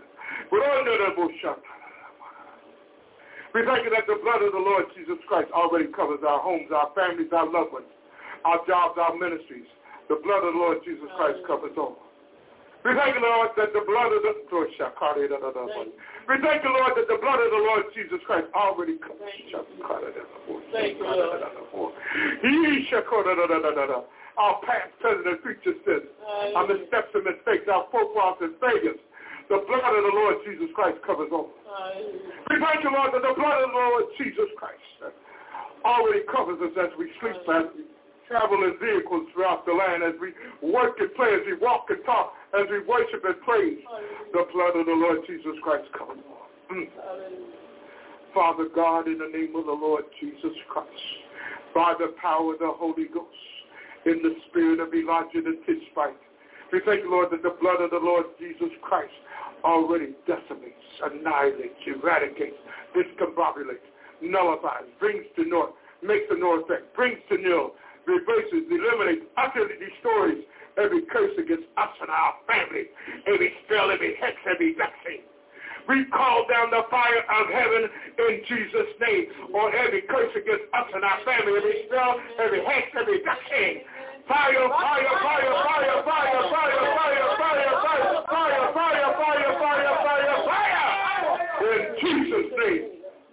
We thank you that the blood of the Lord Jesus Christ already covers our homes, our families, our loved ones, our jobs, our ministries. The blood of the Lord Jesus Christ covers all. We thank you, Lord, that the blood of the We thank you, Lord, that the blood of the Lord Jesus Christ already covers. Thank you, Lord. Our past, present, and future sins, our missteps and mistakes, our forefathers and failures. The blood of the Lord Jesus Christ covers all. We thank you, Lord, that the blood of the Lord Jesus Christ already covers us as we sleep, as we travel in vehicles throughout the land, as we work and play, as we walk and talk, as we worship and praise. The blood of the Lord Jesus Christ covers all. Father God, in the name of the Lord Jesus Christ, by the power of the Holy Ghost, in the spirit of Elijah the Tishbite, we thank you, Lord, that the blood of the Lord Jesus Christ already decimates, annihilates, eradicates, discombobulates, nullifies, brings to naught, makes a no effect, brings to nil, reverses, eliminates, utterly destroys every curse against us and our family, every spell, every hex, every vexing. We call down the fire of heaven in Jesus' name on every curse against us and our family, every spell, every hex, every vexing. Fire, fire, fire, fire, fire, fire, fire, fire, fire, fire, fire, fire, fire, fire, fire. In Jesus' name.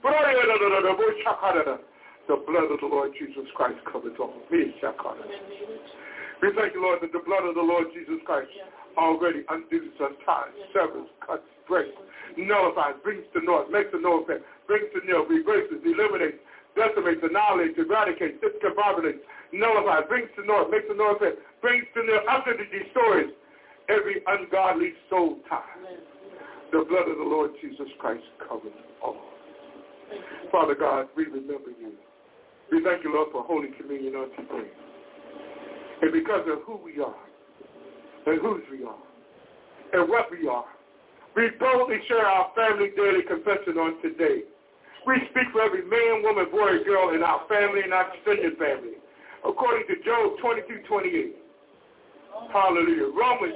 The blood of the Lord Jesus Christ covers all. We thank you, Lord, that the blood of the Lord Jesus Christ already undoes us, ties, severs, cuts, breaks, nullifies, brings to naught, makes a no effect, brings to nil, reverses, eliminates, decimates, annihilates, eradicates, discombobulates, nullifies, brings to naught, makes a no effect, brings to nil, utterly destroys every ungodly soul tie. The blood of the Lord Jesus Christ covers all. Father God, we remember you. We thank you, Lord, for Holy Communion on today. And because of who we are, and whose we are and what we are. We boldly share our family daily confession on today. We speak for every man, woman, boy, girl in our family and our extended family, according to Job 22:28. Hallelujah. Romans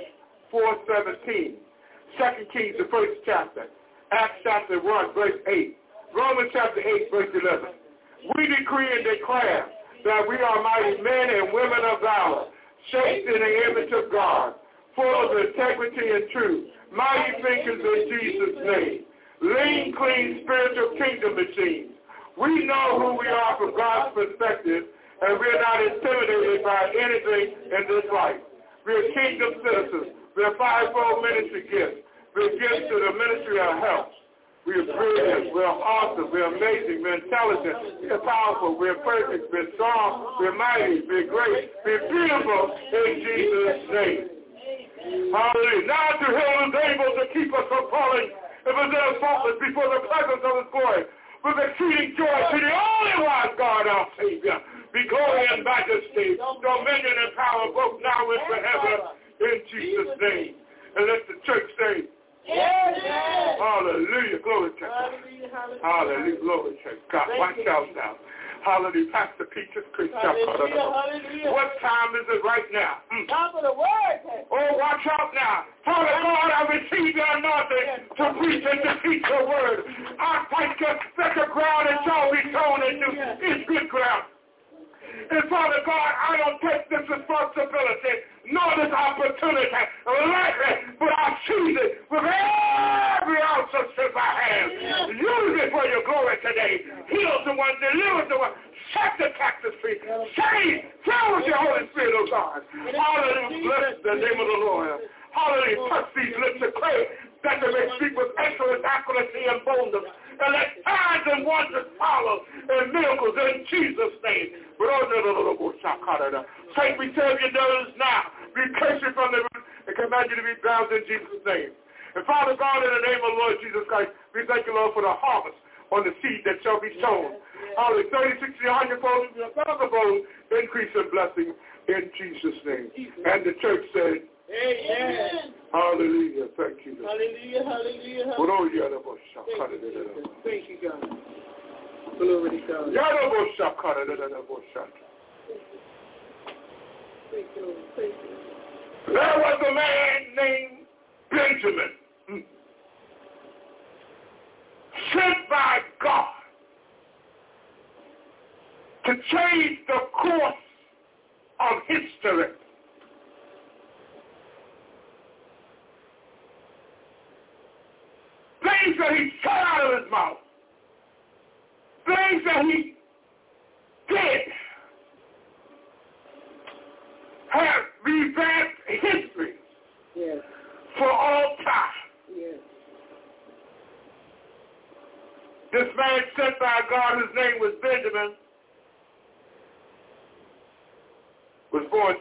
4:17. 2 Kings, the first chapter. Acts chapter 1, verse 8. Romans chapter 8, verse 11. We decree and declare that we are mighty men and women of valor, shaped in the image of God, full of integrity and truth, mighty thinkers in Jesus' name, lean, clean, spiritual kingdom machines. We know who we are from God's perspective, and we're not intimidated by anything in this life. We're kingdom citizens. We're fivefold ministry gifts. We're gifts to the ministry of health. We're brilliant. We're awesome. We're amazing. We're intelligent. We're powerful. We're perfect. We're strong. We're mighty. We're great. We're beautiful in Jesus' name. Hallelujah. Now to him who's able to keep us from falling and present us faultless before the presence of his glory with exceeding joy to the only wise God, our Savior. Be glory and majesty, dominion and power, both now and forever, in Jesus' name. And let the church say, yes. Hallelujah. Glory to God. Hallelujah. Glory to God. Watch out now. Hallelujah. Pastor Peaches, Chris. What time is it right now? Time for the word. Oh, watch out now. Father God, I receive your anointing to preach and to teach your word. I thank you that the ground it shall be sown into is good ground. And Father God, I don't take this responsibility, nor this opportunity lightly, but I seize it with every ounce of strength I have. Use it for your glory today. Heal someone, deliver someone, set the captives free, save, fill with your Holy Spirit, oh God. Hallelujah. Bless the name of the Lord. Hallelujah. Touch these lips of clay that they may speak with excellent accuracy and boldness. And let signs and wonders follow and miracles in Jesus' name. Take we tell your nose now. We curse you from the root and command you to be bound in Jesus' name. And Father God, in the name of the Lord Jesus Christ, we thank you, Lord, for the harvest on the seed that shall be sown. Hallelujah. 30, 60, 100-fold, 1,000-fold increase in blessing in Jesus' name. And the church said, amen. Hallelujah. Thank you, Lord. Hallelujah. Hallelujah. Hallelujah. Thank you, God. Glory to God. Thank you, Lord. Thank you. There was a man named Benjamin, sent by God to change the course of history. Things that he said out of his mouth, things that he did, have revamped history for all time. Yes. This man sent by God, whose name was Benjamin, was born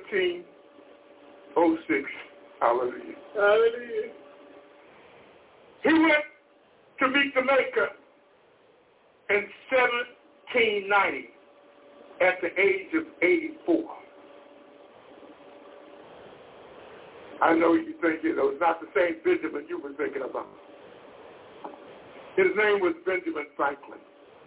1706. Hallelujah. Hallelujah. He went to meet the Maker in 1790 at the age of 84. I know you think it was not the same Benjamin you were thinking about. His name was Benjamin Franklin.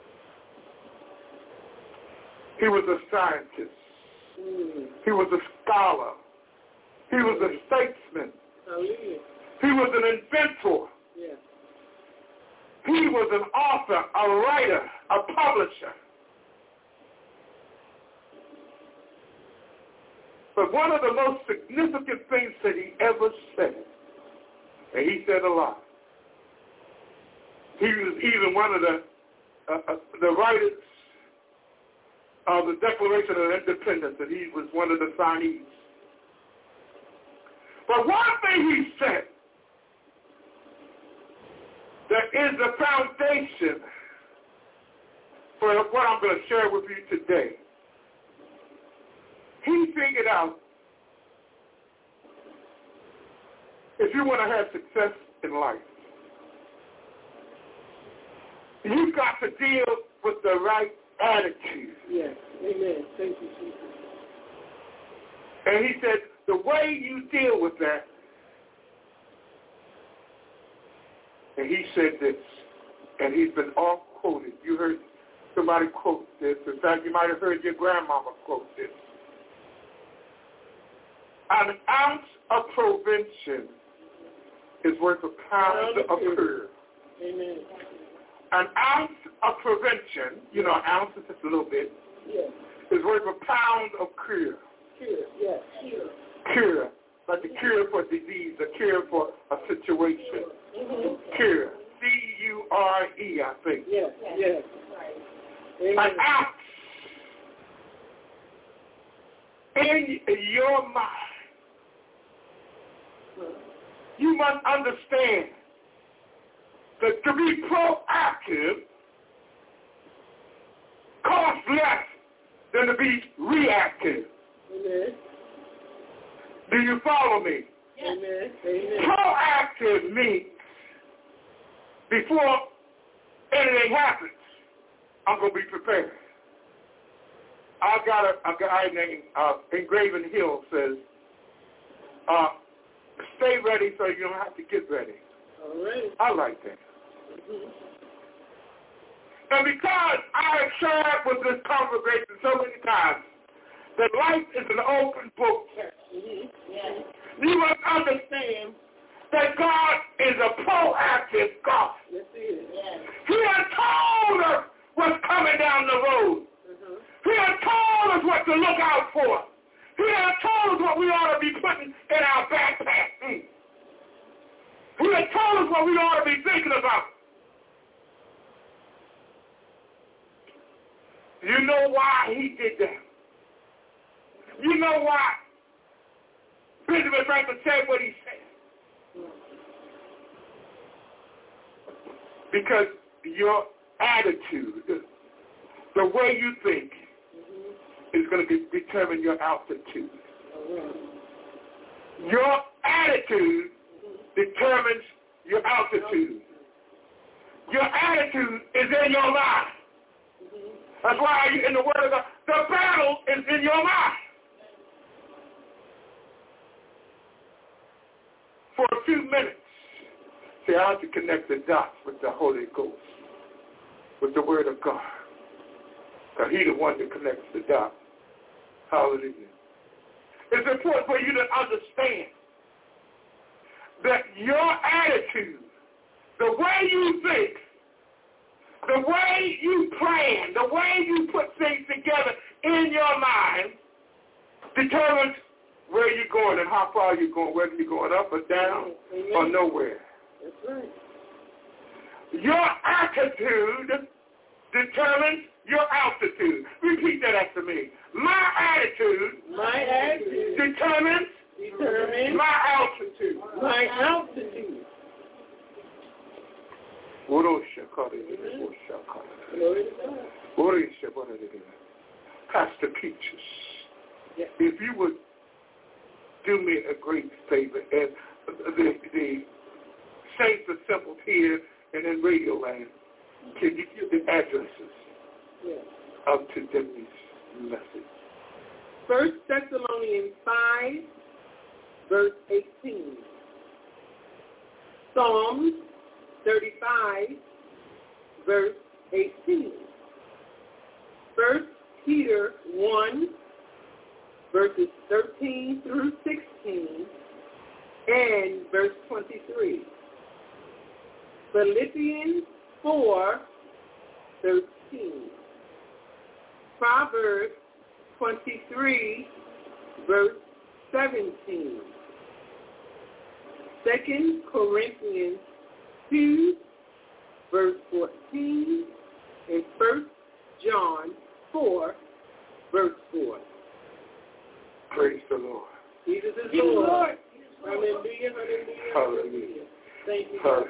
He was a scientist. He was a scholar. He was a statesman. He was an inventor. He was an author, a writer, a publisher. But one of the most significant things that he ever said, and he said a lot, he was even one of the writers of the Declaration of Independence, and he was one of the signees. But one thing he said that is the foundation for what I'm going to share with you today. He figured out if you want to have success in life, you've got to deal with the right attitude. Yes. Amen. Thank you, Jesus. And he said, the way you deal with that. And he said this, and he's been oft quoted. You heard somebody quote this. In fact, you might have heard your grandmama quote this. An ounce of prevention is worth a pound of cure. Amen. An ounce of prevention, you know, an ounce is just a little bit, Yes. is worth a pound of cure. Cure. Yes. Cure. Cure, like the cure for disease, a cure for a situation. Mm-hmm. Cure, C-U-R-E, I think. Yes. Yes. Amen. An ounce in your mind. You must understand that to be proactive costs less than to be reactive. Amen. Do you follow me? Amen. Amen. Proactive means before anything happens, I'm going to be prepared. I've got a guy named Engraven Hill says, stay ready so you don't have to get ready. All right. I like that. Mm-hmm. And because I have shared with this congregation so many times that life is an open book, Mm-hmm. Yes. you must understand that God is a proactive God. Yes, he is. Yes. He has told us what's coming down the road. Mm-hmm. He has told us what to look out for. He has told us what we ought to be putting in our backpack. He has told us what we ought to be thinking about. You know why he did that? You know why Benjamin Franklin said what he said? Because your attitude, the way you think, is going to determine your altitude. Your attitude determines your altitude. Your attitude is in your mind. That's why in the Word of God, the battle is in your mind. For a few minutes, see, I have to connect the dots with the Holy Ghost, with the Word of God. Because He's the one that connects the dots. Hallelujah. It's important for you to understand that your attitude, the way you think, the way you plan, the way you put things together in your mind determines where you're going and how far you're going, whether you're going up or down or nowhere. That's right. Your attitude determines your altitude. Repeat that after me. My attitude determines my altitude. My altitude. Pastor Peaches, if you would do me a great favor, and the saints assembled here and in Radio Land, can you give the addresses of today's message? 1 Thessalonians 5, verse 18. Psalms 35, verse 18. 1 Peter 1, verses 13 through 16, and verse 23. Philippians 4, 13. Proverbs 23, verse 17. 2 Corinthians 2, verse 14, and 1 John 4, verse 4. Praise the Lord. Jesus is Lord. Hallelujah, hallelujah, hallelujah. Thank you, God.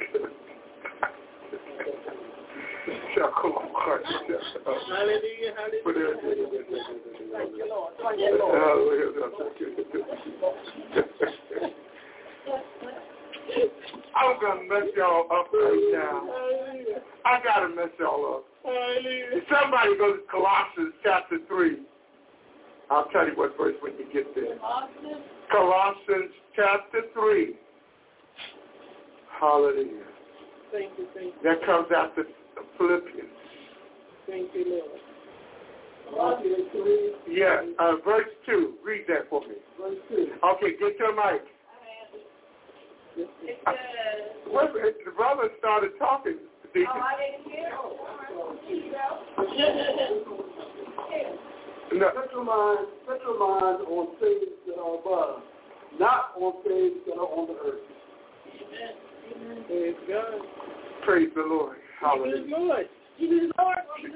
Hallelujah, hallelujah. Thank you, Lord. Thank you, Lord. I'm going to mess y'all up right now. I got to mess y'all up. Hallelujah. Somebody go to Colossians chapter 3. I'll tell you what verse when you get there. Colossians chapter 3. Hallelujah. Thank you. That comes after Philippians. Thank you, Lord. Colossians 3. Yeah, verse 2. Read that for me. Verse 2. Okay, get your mic. The brother started talking. I didn't hear. No. Set your mind on things that are above, not on things that are on the earth. Amen. Praise God. Praise the Lord. Hallelujah. Jesus Lord.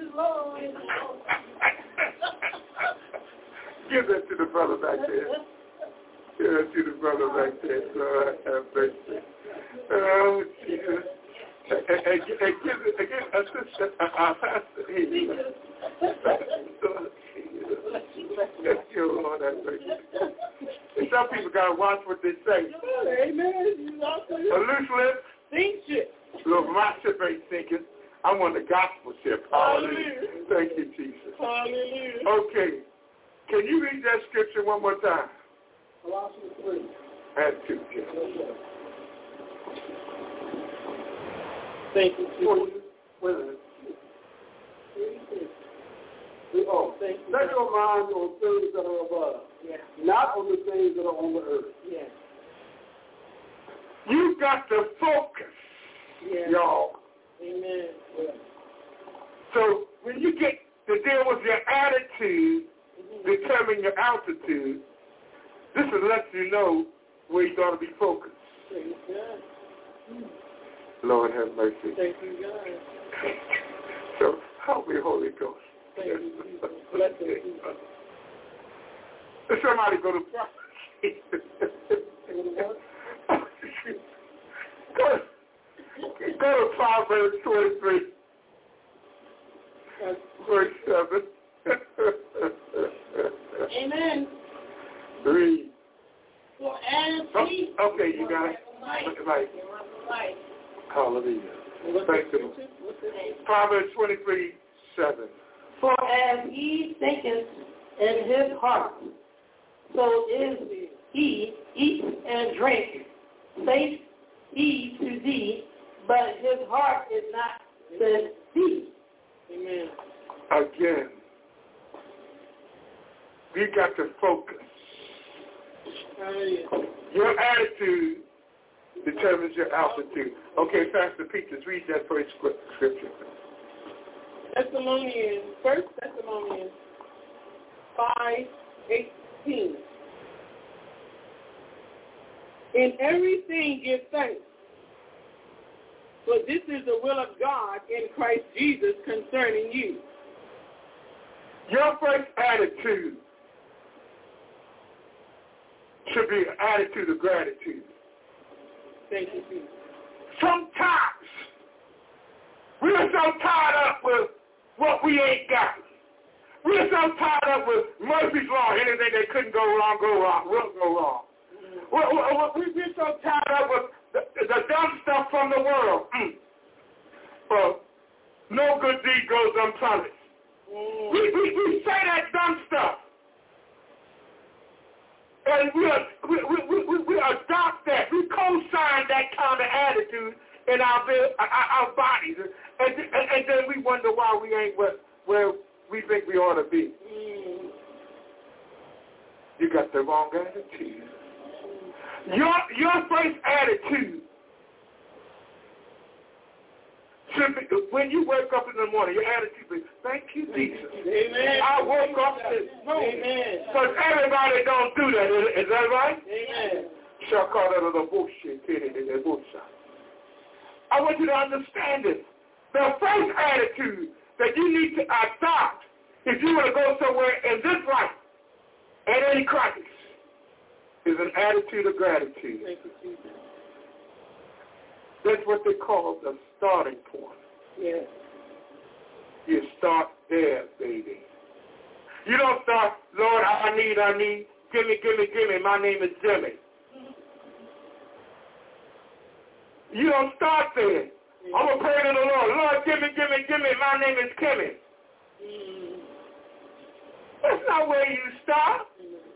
Give that to the brother back there. Give that to the brother back there. Lord have mercy. Oh, Jesus. And give it again, Pastor. Thank you, Lord have mercy. And some people got to watch what they say. Amen. A loose lip. Think shit. Look, my ship ain't thinking. I'm on the gospel ship. Hallelujah. Thank you, Jesus. Hallelujah. Okay. Can you read that scripture one more time? Colossians 3. And 2. Thank you, Jesus. Wait a minute. Thank you. Set your mind on things that are above, not on the things that are on the earth. Yes. You got to focus, y'all. Amen. Yeah. So when you get to deal with your attitude, determine your altitude, this will let you know where you're going to be focused. Praise God. Lord have mercy. Thank you, God. So help me, Holy Ghost. Thank you, Jesus. Bless you, Jesus. Somebody go to prophecy. Go to Proverbs 23. Verse 7. Amen. Read. For as he... Okay, you got it. Right. Hallelujah. Thank you. Proverbs 23:7. For as he thinketh in his heart, so is he eat and drink. Saith he to thee, but his heart is not with thee. Amen. Again, we got to focus. Your attitude determines your altitude. Okay, Pastor Peters, read that first scripture. 1 Thessalonians 5:18. In everything give thanks, for this is the will of God in Christ Jesus concerning you. Your first attitude should be an attitude of gratitude. Thank you, Jesus. Sometimes we are so tied up with what we ain't got. We are so tied up with Murphy's Law. Anything that couldn't go wrong, will go wrong. We're so tied up with the dumb stuff from the world. No good deed goes unpunished. We say that dumb stuff. And we adopt that. We co-sign that kind of attitude in our bodies. And then we wonder why we ain't where we think we ought to be. You got the wrong attitude. Your first attitude should be, when you wake up in the morning, your attitude is, thank you, Jesus. Amen. I woke up this morning. Because everybody don't do that. Is that right? Amen. I want you to understand this. The first attitude that you need to adopt if you want to go somewhere in this life and in Christ is an attitude of gratitude. Thank you, Jesus. That's what they call the starting point. Yes. You start there, baby. You don't start, Lord, I need, gimme, my name is Jimmy. You don't start there. I'm going to pray to the Lord. Lord, gimme, my name is Kimmy. That's not where you start.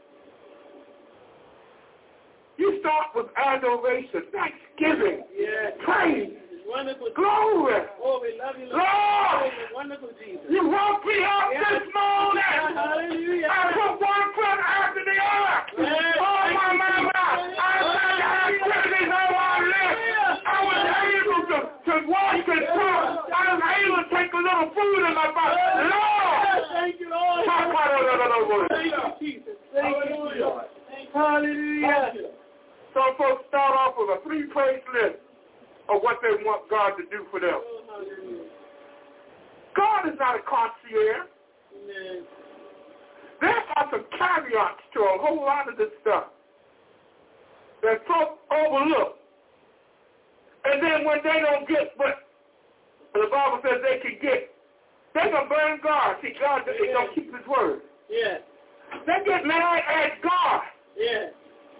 You start with adoration, thanksgiving, praise, glory. Oh, we love you, Lord. Lord, Wonderful Jesus. you woke me up this morning. Hallelujah. I put one foot after the other. Oh, my mama. I had activities on my list. I was able to walk and talk. I was able to take a little food in my body. Lord. Thank you, Lord. Thank you, Jesus. Thank you, Lord. Hallelujah. Some folks start off with a 3-page list of what they want God to do for them. God is not a concierge. Amen. There are some caveats to a whole lot of this stuff that folks overlook. And then when they don't get what the Bible says they can get, they're going to burn God. See, God is going to keep his word. Yeah. They get mad at God. Yeah.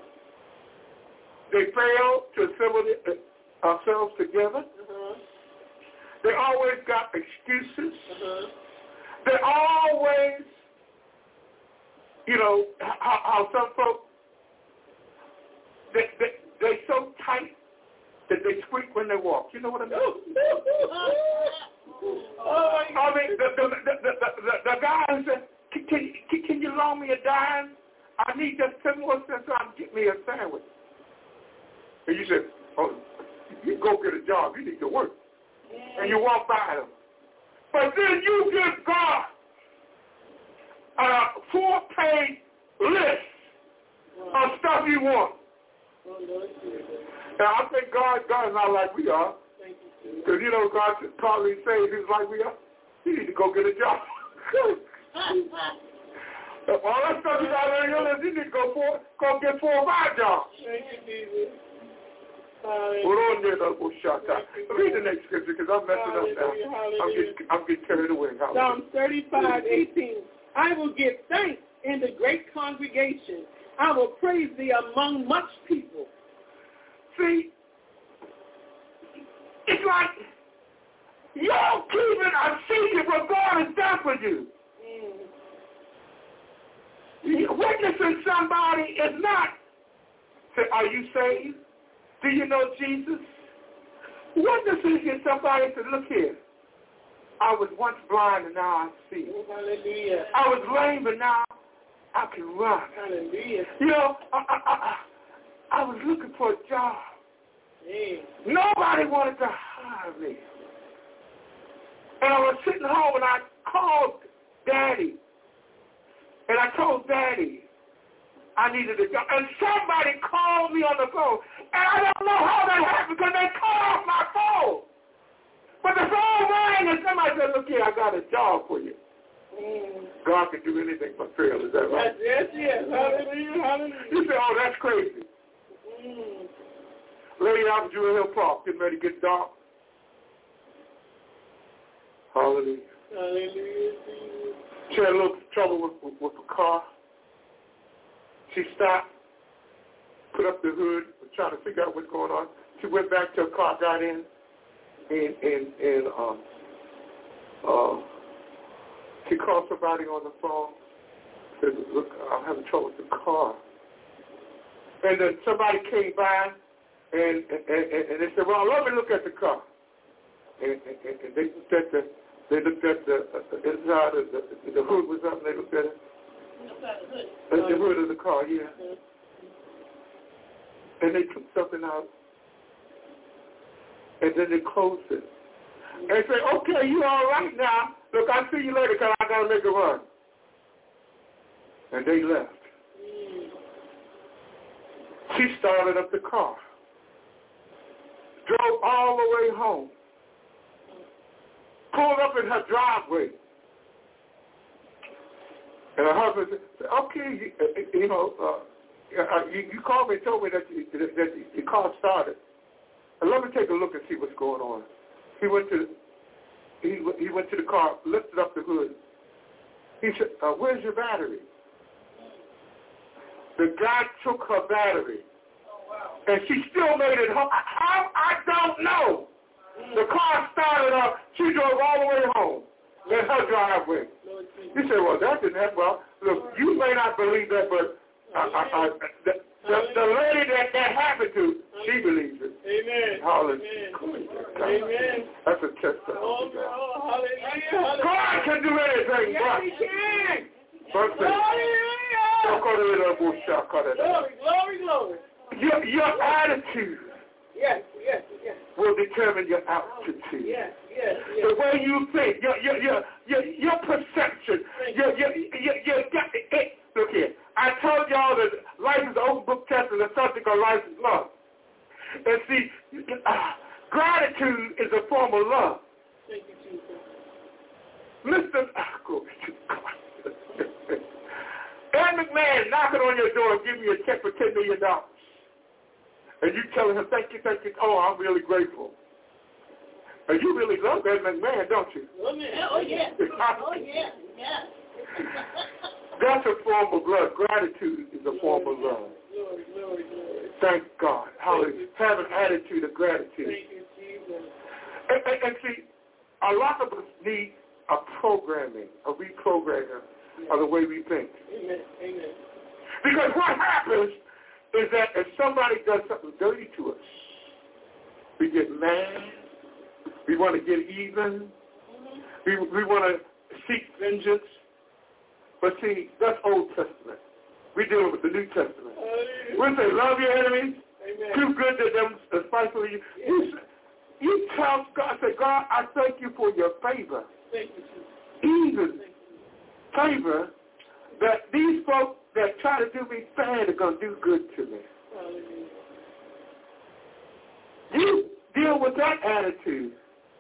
They fail to assemble ourselves together. They always got excuses. They always, how some folks, they so tight that they squeak when they walk. You know what I mean? I mean, the guy who said, can you loan me a dime? I need just 10 more cents so I can get me a sandwich. And you said, oh, you go get a job. You need to work. And you walk by them. But then you give God a 4-page list of stuff you want. Now, I think God is not like we are. Because, God should probably say if he's like we are, you need to go get a job. All that stuff you got on your list, you need to go get 4 or 5 jobs. Thank you, Jesus. Read the next scripture because I'm messing up now. I'm getting carried away. Psalm 35:18. I will give thanks in the great congregation. I will praise thee among much people. See, it's like you're keeping a secret what God has done for you. Witnessing somebody is not, say, are you saved? Do you know Jesus? Witnessing to somebody says, look here, I was once blind and now I see. Hallelujah. I was lame but now I can run. Hallelujah. I was looking for a job. Nobody wanted to hire me. And I was sitting home and I called Daddy. And I told Daddy I needed a job. And somebody called me on the phone. And I don't know how that happened because they cut off my phone. But the phone rang and somebody said, look here, I got a job for you. God can do anything but fail. Is that right? Yes. Hallelujah, hallelujah. You say, oh, that's crazy. Lady out in Jewel Hill Park, getting ready to get dark. Hallelujah. Hallelujah. She had a little trouble with the car. She stopped, put up the hood, was trying to figure out what's going on. She went back to her car, got in, and she called somebody on the phone. Said, look, I'm having trouble with the car. And then somebody came by, and they said, well, let me look at the car. And they looked at the inside of the hood was up, and they looked at it. The hood of the car, yeah. And they took something out, and then they closed it. And they said, okay, you all right now. Look, I'll see you later because I got to make a run. And they left. She started up the car, drove all the way home, pulled up in her driveway. And her husband said, okay, you called me and told me that your car started. And let me take a look and see what's going on. He went to the car, lifted up the hood. He said, where's your battery? The guy took her battery. And she still made it home. How? I don't know. The car started up. She drove all the way home in her driveway. You say, well, that didn't happen. Well, look, you may not believe that, but the lady that happened to, she believes it. Amen. Hallelujah. Amen. That's a testimony. Oh, hallelujah. God can do anything, Yes, he can. but Hallelujah. Glory. Your attitude Yes. will determine your altitude. Yes. The way you think, your perception, look here. I told y'all that life is an open book test and the subject of life is love. And see, gratitude is a form of love. Thank you, Jesus. Mr. Glory to God. Ed McMahon knocking on your door and giving you a check for $10 million. And you telling him, thank you. Oh, I'm really grateful. And you really love Ed McMahon, don't you? Oh, yeah. That's a form of love. Gratitude is a form of love. Glory. Thank God. Hallelujah. Have an attitude of gratitude. Thank you, Jesus. And see, a lot of us need a reprogramming of the way we think. Amen. Because what happens is that if somebody does something dirty to us, we get mad, we want to get even, we want to seek vengeance. But see, that's Old Testament. We're dealing with the New Testament. We say, love your enemies, do good to them, especially you. You tell God, say, God, I thank you for your favor. Thank you. Even favor that these folks that try to do me bad are going to do good to me. You deal with that attitude,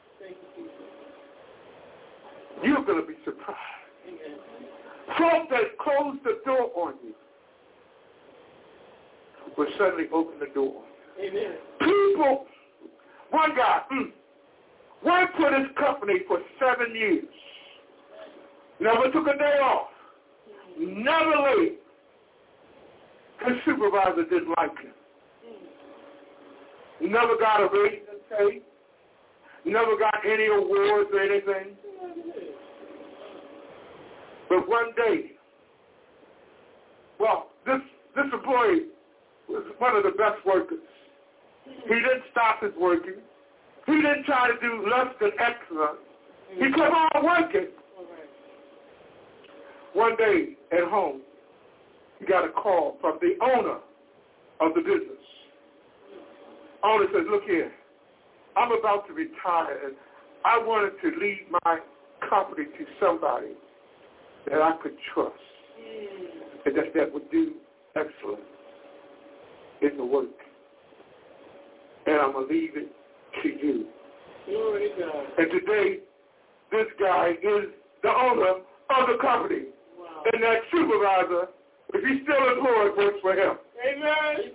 you're going to be surprised. Folk that close the door on you will suddenly open the door. Amen. People, one guy, worked for this company for 7 years. Never took a day off. Never late. His supervisor didn't like him. Never got a raise in pay. Never got any awards or anything. But one day, this employee was one of the best workers. He didn't stop his working. He didn't try to do less than excellent. He kept on working. One day at home, he got a call from the owner of the business. Owner says, look here, I'm about to retire, and I wanted to leave my company to somebody that I could trust and that would do excellent in the work. And I'm going to leave it to you. Glory to God. And today, this guy is the owner of the company. Wow. And that supervisor, if he's still employed, works for him. Amen.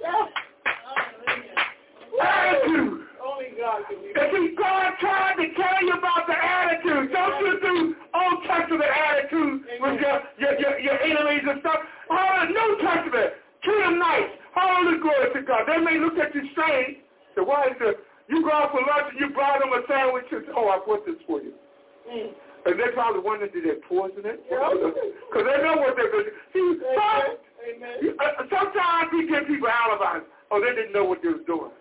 Attitude. Only God can do And that. see, God tried to tell you about the attitude. Don't you do Old Testament attitude with your enemies and stuff. New Testament, treat them nice. Holy glory to God. They may look at you strange. So why is it? You go out for lunch and you buy them a sandwich and say, oh, I bought this for you. And they probably wonder, did they poison it? Because they know what they're going to do. See, sometimes we give people alibis. Oh, they didn't know what they were doing.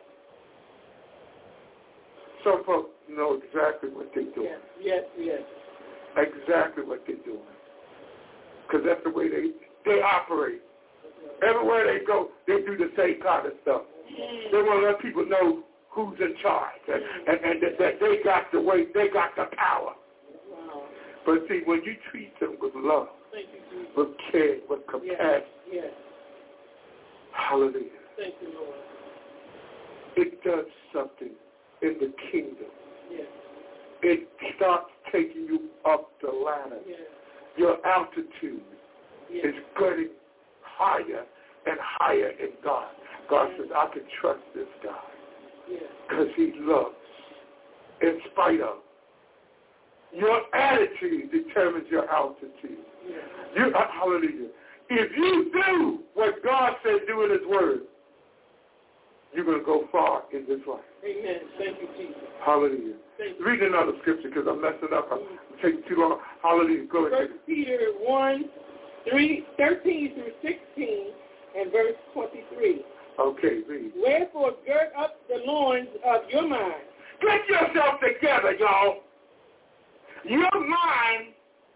Some folks know exactly what they're doing. Yes. Exactly what they're doing. Because that's the way they operate. Everywhere they go, they do the same kind of stuff. They want to let people know who's in charge and that they got the weight, they got the power. Wow. But see, when you treat them with love, with care, with compassion, hallelujah, thank you, Lord. It does something in the kingdom. Yes. It starts taking you up the ladder. Yes. Your altitude is getting higher and higher in God. God says, I can trust this guy because he loves in spite of. Your attitude determines your altitude. Hallelujah. If you do what God said do in his word, you're going to go far in this life. Amen. Thank you, Jesus. Hallelujah. Read another scripture because I'm messing up. I'm take too long. Hallelujah. Go ahead. 1 Peter 1, 13 through 16, and verse 23. Okay, read. Wherefore gird up the loins of your mind. Get yourself together, y'all. Your mind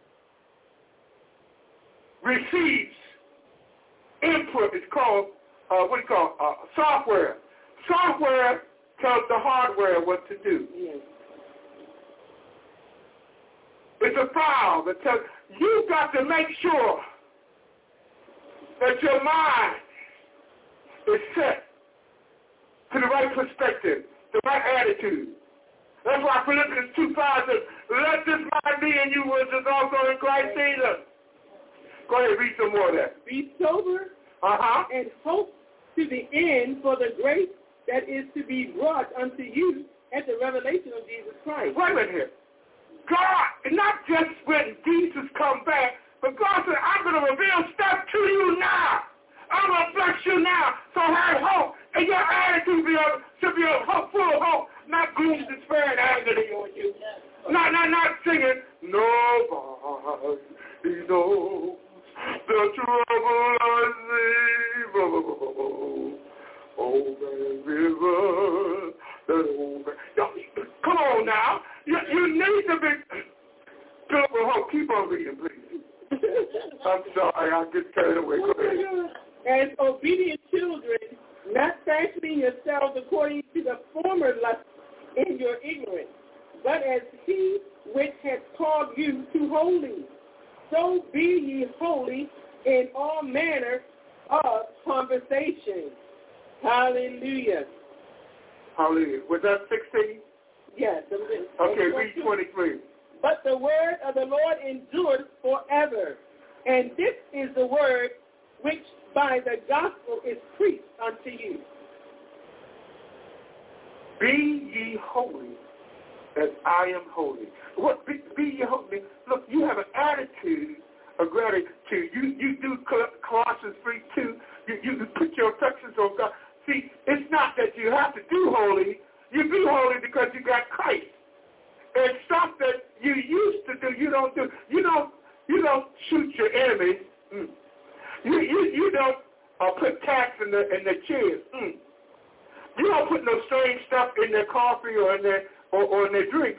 receives input. It's called, software. Software tells the hardware what to do. Yes. It's a file that tells you've got to make sure that your mind is set to the right perspective, the right attitude. That's why Philippians 2:5 says, let this mind be in you which is also in Christ Jesus. Go ahead, read some more of that. Be sober and hope to the end for the grace that is to be brought unto you at the revelation of Jesus Christ. Wait a minute here. God, not just when Jesus comes back, but God said, I'm going to reveal stuff to you now. I'm going to bless you now. So have hope. And your attitude should be a hope, full of hope, not gloom, despair, and agony on you. Not singing, nobody knows the trouble I see. Oh, the river, that old man. Come on now. You need to be filled with hope. Keep on reading, please. I'm sorry, I get carried away. Go ahead. As obedient children, not fashioning yourselves according to the former lust in your ignorance, but as he which hath called you to holiness, so be ye holy in all manner of conversation. Hallelujah. Hallelujah. Was that 16? Yes. Okay, read 23. But the word of the Lord endureth forever. And this is the word which by the gospel is preached unto you. Be ye holy as I am holy. What? Be ye holy. Look, you have an attitude of gratitude. You do Colossians 3:2. You put your affections on God. See, it's not that you have to do holy. You be holy because you got Christ. And stuff that you used to do, you don't do. You don't shoot your enemies. You don't put tax in their chairs. You don't put no strange stuff in their coffee or in their drinks.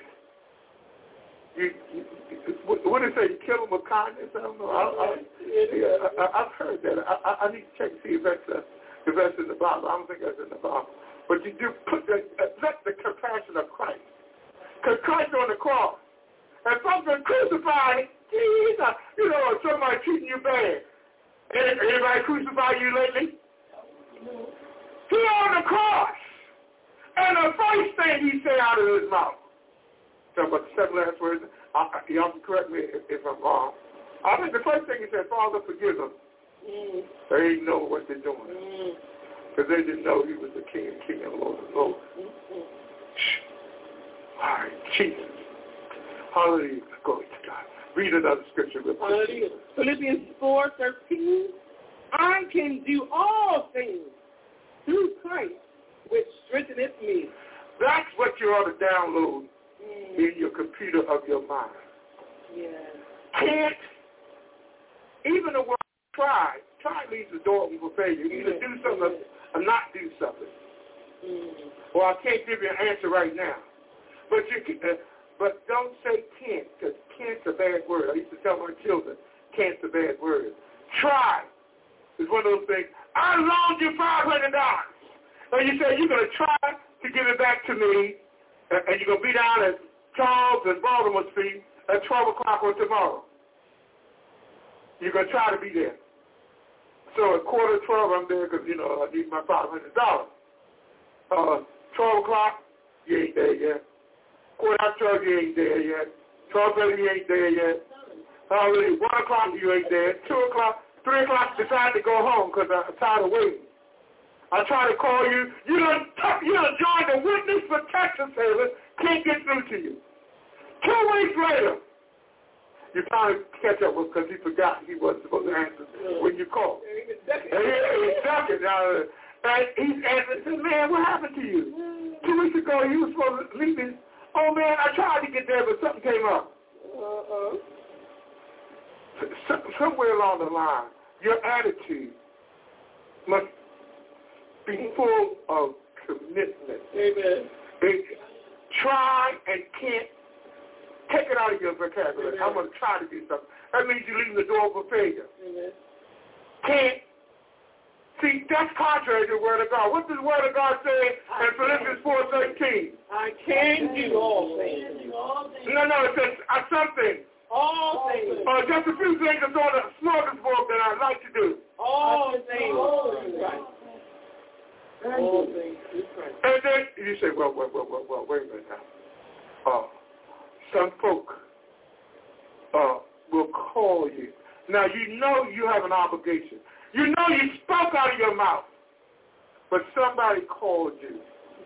What do they say? You kill them with kindness? I don't know. I've heard that. I need to check and see if that's in the Bible. I don't think that's in the Bible. But you do let the compassion of Christ. Because Christ on the cross. And folks are crucified. Jesus, somebody treating you bad. Anybody crucify you lately? He on the cross. And the first thing he said out of his mouth. Talking about the 7 last words. Y'all can correct me if I'm wrong. I think the first thing he said, Father, forgive them. They didn't know what they're doing. Because they didn't know he was the King and Lord of Lords. All right, Jesus. Hallelujah. Glory to God. Read another scripture real quick. Hallelujah. Philippians 4:13. I can do all things through Christ, which strengtheneth me. That's what you ought to download in your computer of your mind. Yeah. Can't, even the word try leaves the door open for failure. You either do something or not do something. Or I can't give you an answer right now. But don't say can't, because can't's a bad word. I used to tell my children, can't's a bad word. Try is one of those things. I loaned you $500. And you say, you're going to try to give it back to me, and you're going to be down at Charles and Baltimore Street at 12 o'clock on tomorrow. You're going to try to be there. So at 11:45, I'm there because, I need my $500. 12 o'clock, you ain't there yet. 12:15, you ain't there yet. 12:30, you ain't there yet. 1 o'clock, you ain't there. 2 o'clock, 3 o'clock, decide to go home because I'm tired of waiting. I try to call you. You done joined the witness protection service. Can't get through to you. 2 weeks later, you finally catch up with because he forgot he wasn't supposed to answer when you called. He's ducking. And he's answering, said, man, what happened to you? 2 weeks ago, you were supposed to leave me. Oh, man, I tried to get there, but something came up. Somewhere along the line, your attitude must be full of commitment. Amen. Try and can't. Take it out of your vocabulary. Amen. I'm going to try to do something. That means you're leaving the door for failure. Amen. Can't. See, that's contrary to the Word of God. What does the Word of God say in Philippians 4:13? I can do all things. No, it says something. All things. Just a few things that's on the smorgasbord that I'd like to do. All things. Right. All things. Right. And then you say, well, wait a minute now. Some folk will call you. Now, you know you have an obligation. You know you spoke out of your mouth, but somebody called you.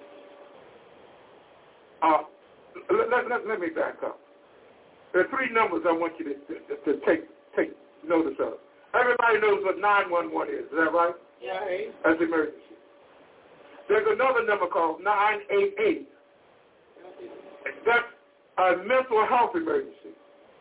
Let me back up. There are three numbers I want you to take notice of. Everybody knows what 911 is that right? Yeah. That's emergency. There's another number called 988. That's a mental health emergency.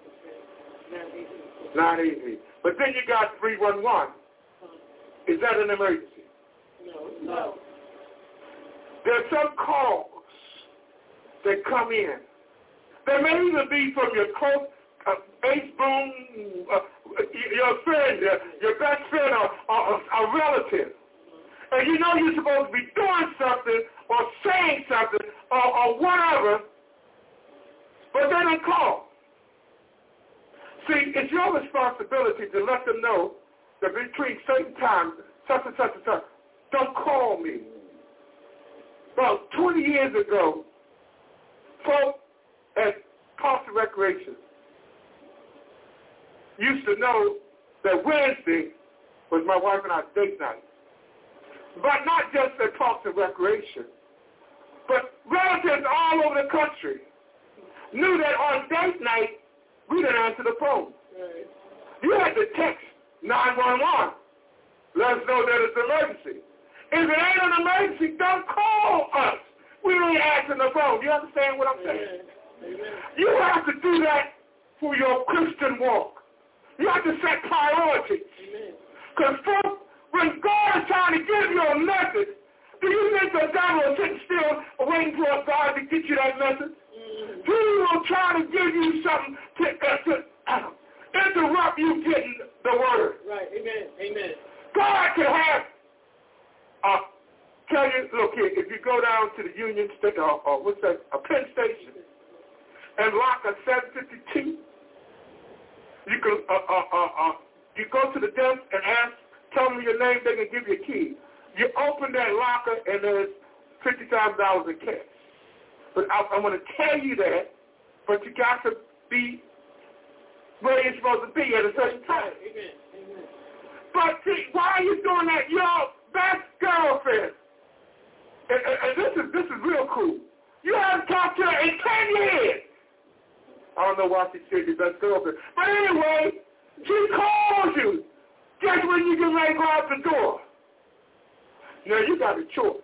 988. But then you got 311. Is that an emergency? No. There's some calls that come in. There may even be from your close ace boom, your friend, your best friend, or a relative. And you know you're supposed to be doing something or saying something or whatever, but they don't call. See, it's your responsibility to let them know that between certain times, such and such and such, don't call me. About 20 years ago, folks at Parks and Recreation used to know that Wednesday was my wife and I's date night. But not just at Parks and Recreation, but relatives all over the country knew that on date night, we didn't answer the phone. Right. You had to text 911. Let us know that it's an emergency. If it ain't an emergency, don't call us. We ain't answering the phone. You understand what I'm saying? Amen. You have to do that for your Christian walk. You have to set priorities. Because folks, when God is trying to give you a message, do you think the devil is sitting still waiting for God to get you that message? He will try to give you something to interrupt you getting the word. Right. Amen. God can have, tell you, look here, if you go down to the Union Station, or what's that, a Penn Station, and lock a 752, you can, you go to the desk and ask, tell them your name, they can give you a key. You open that locker and there's $50,000 in cash. But I want to tell you that, but you got to be where you're supposed to be at a certain time. Amen. But see, why are you doing that? Your best girlfriend, and this is real cool. You haven't talked to her in 10 years. I don't know why she said your best girlfriend. But anyway, she calls you just when you get ready to go out the door. Now, you got a choice.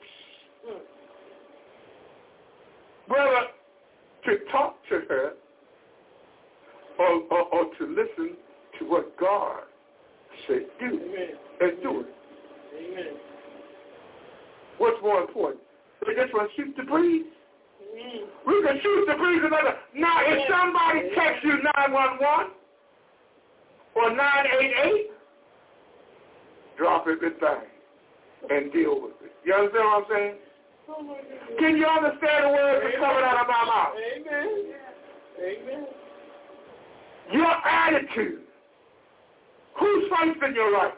Whether to talk to her or to listen to what God said do. Amen. And do it. Amen. What's more important? We just want to shoot the breeze. Amen. We can shoot the breeze another. Now, if somebody texts you 911 or 988, drop everything and deal with it. You understand what I'm saying? Can you understand the words that's coming out of my mouth? Amen. Your attitude. Who's first in your life?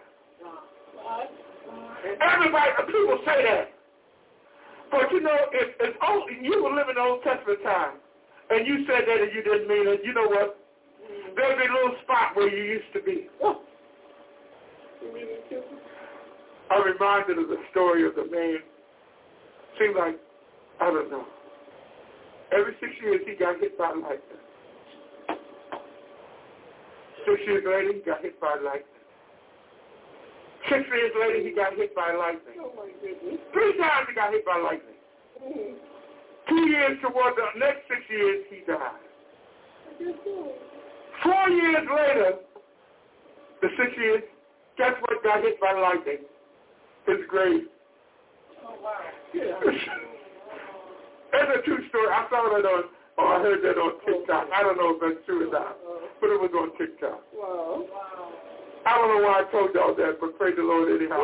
Everybody, people say that. But you know, if you were living in the Old Testament time, and you said that and you didn't mean it, you know what? There'd be a little spot where you used to be. I'm reminded of the story of the man. Seemed like, I don't know, every 6 years he got hit by lightning. 6 years later, he got hit by lightning. 6 years later, he got hit by lightning. Oh, my goodness. 3 times he got hit by lightning. 2 years toward the next 6 years, he died. years later, the 6 years, guess what got hit by lightning? His grave. Oh, wow. It's a true story. I saw that on, or I heard that on TikTok. I don't know if that's true or not, but it was on TikTok. Wow. I don't know why I told y'all that, but praise the Lord anyhow.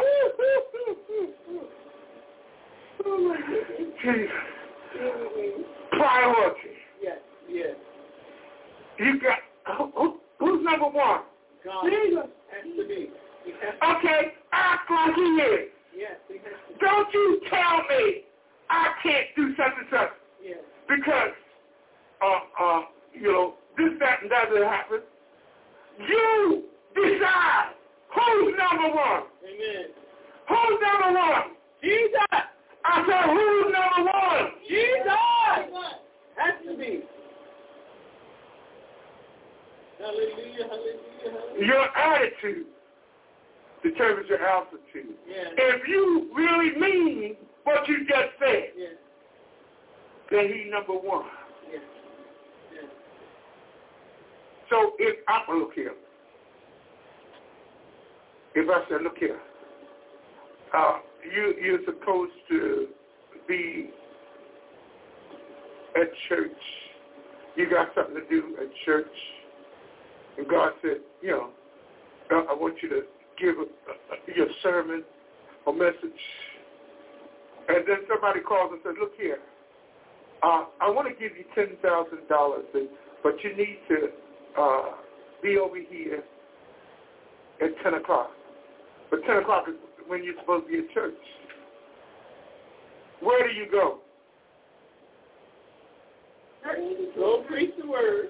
Oh, my goodness. Jesus. Priority. Yes, yes. You got, who's number one? God. Jesus. Has to be. Okay, act like he is. Yes, he has to be. Don't you tell me I can't do such and such. Yes. Because, this, that, and that will happen. You decide who's number one. Amen. Who's number one? Jesus. I said, who's number one? Jesus. Has to be. Hallelujah, hallelujah, hallelujah. Your attitude determines your altitude. Yes. If you really mean what you just said, Yes. then he's number one. Yes. Yes. So if I look here, if I said, look here, you're supposed to be at church. You got something to do at church. And God said, I want you to give your sermon or message. And then somebody calls and says, look here, I want to give you $10,000, but you need to be over here at 10 o'clock. But 10 o'clock is when you're supposed to be at church. Where do you go? Go preach the word.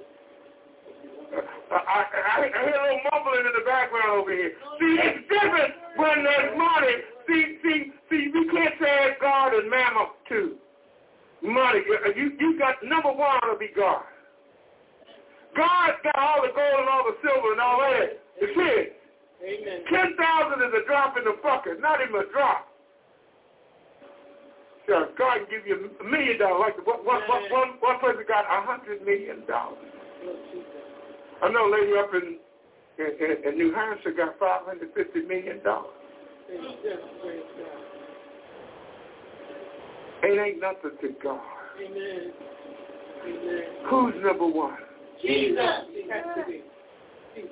I hear a little mumbling in the background over here. See, it's different when there's money. See, we can't say God and mammon too. Money. You got number one to be God. God got all the gold and all the silver and all that. It's his. Amen. 10,000 is a drop in the bucket, not even a drop. So God can give you $1 million. Like one person got $100 million. I know a lady up in New Hampshire got $550 million. It ain't nothing to God. Amen. Amen. Who's number one? Jesus. It has to be. Jesus.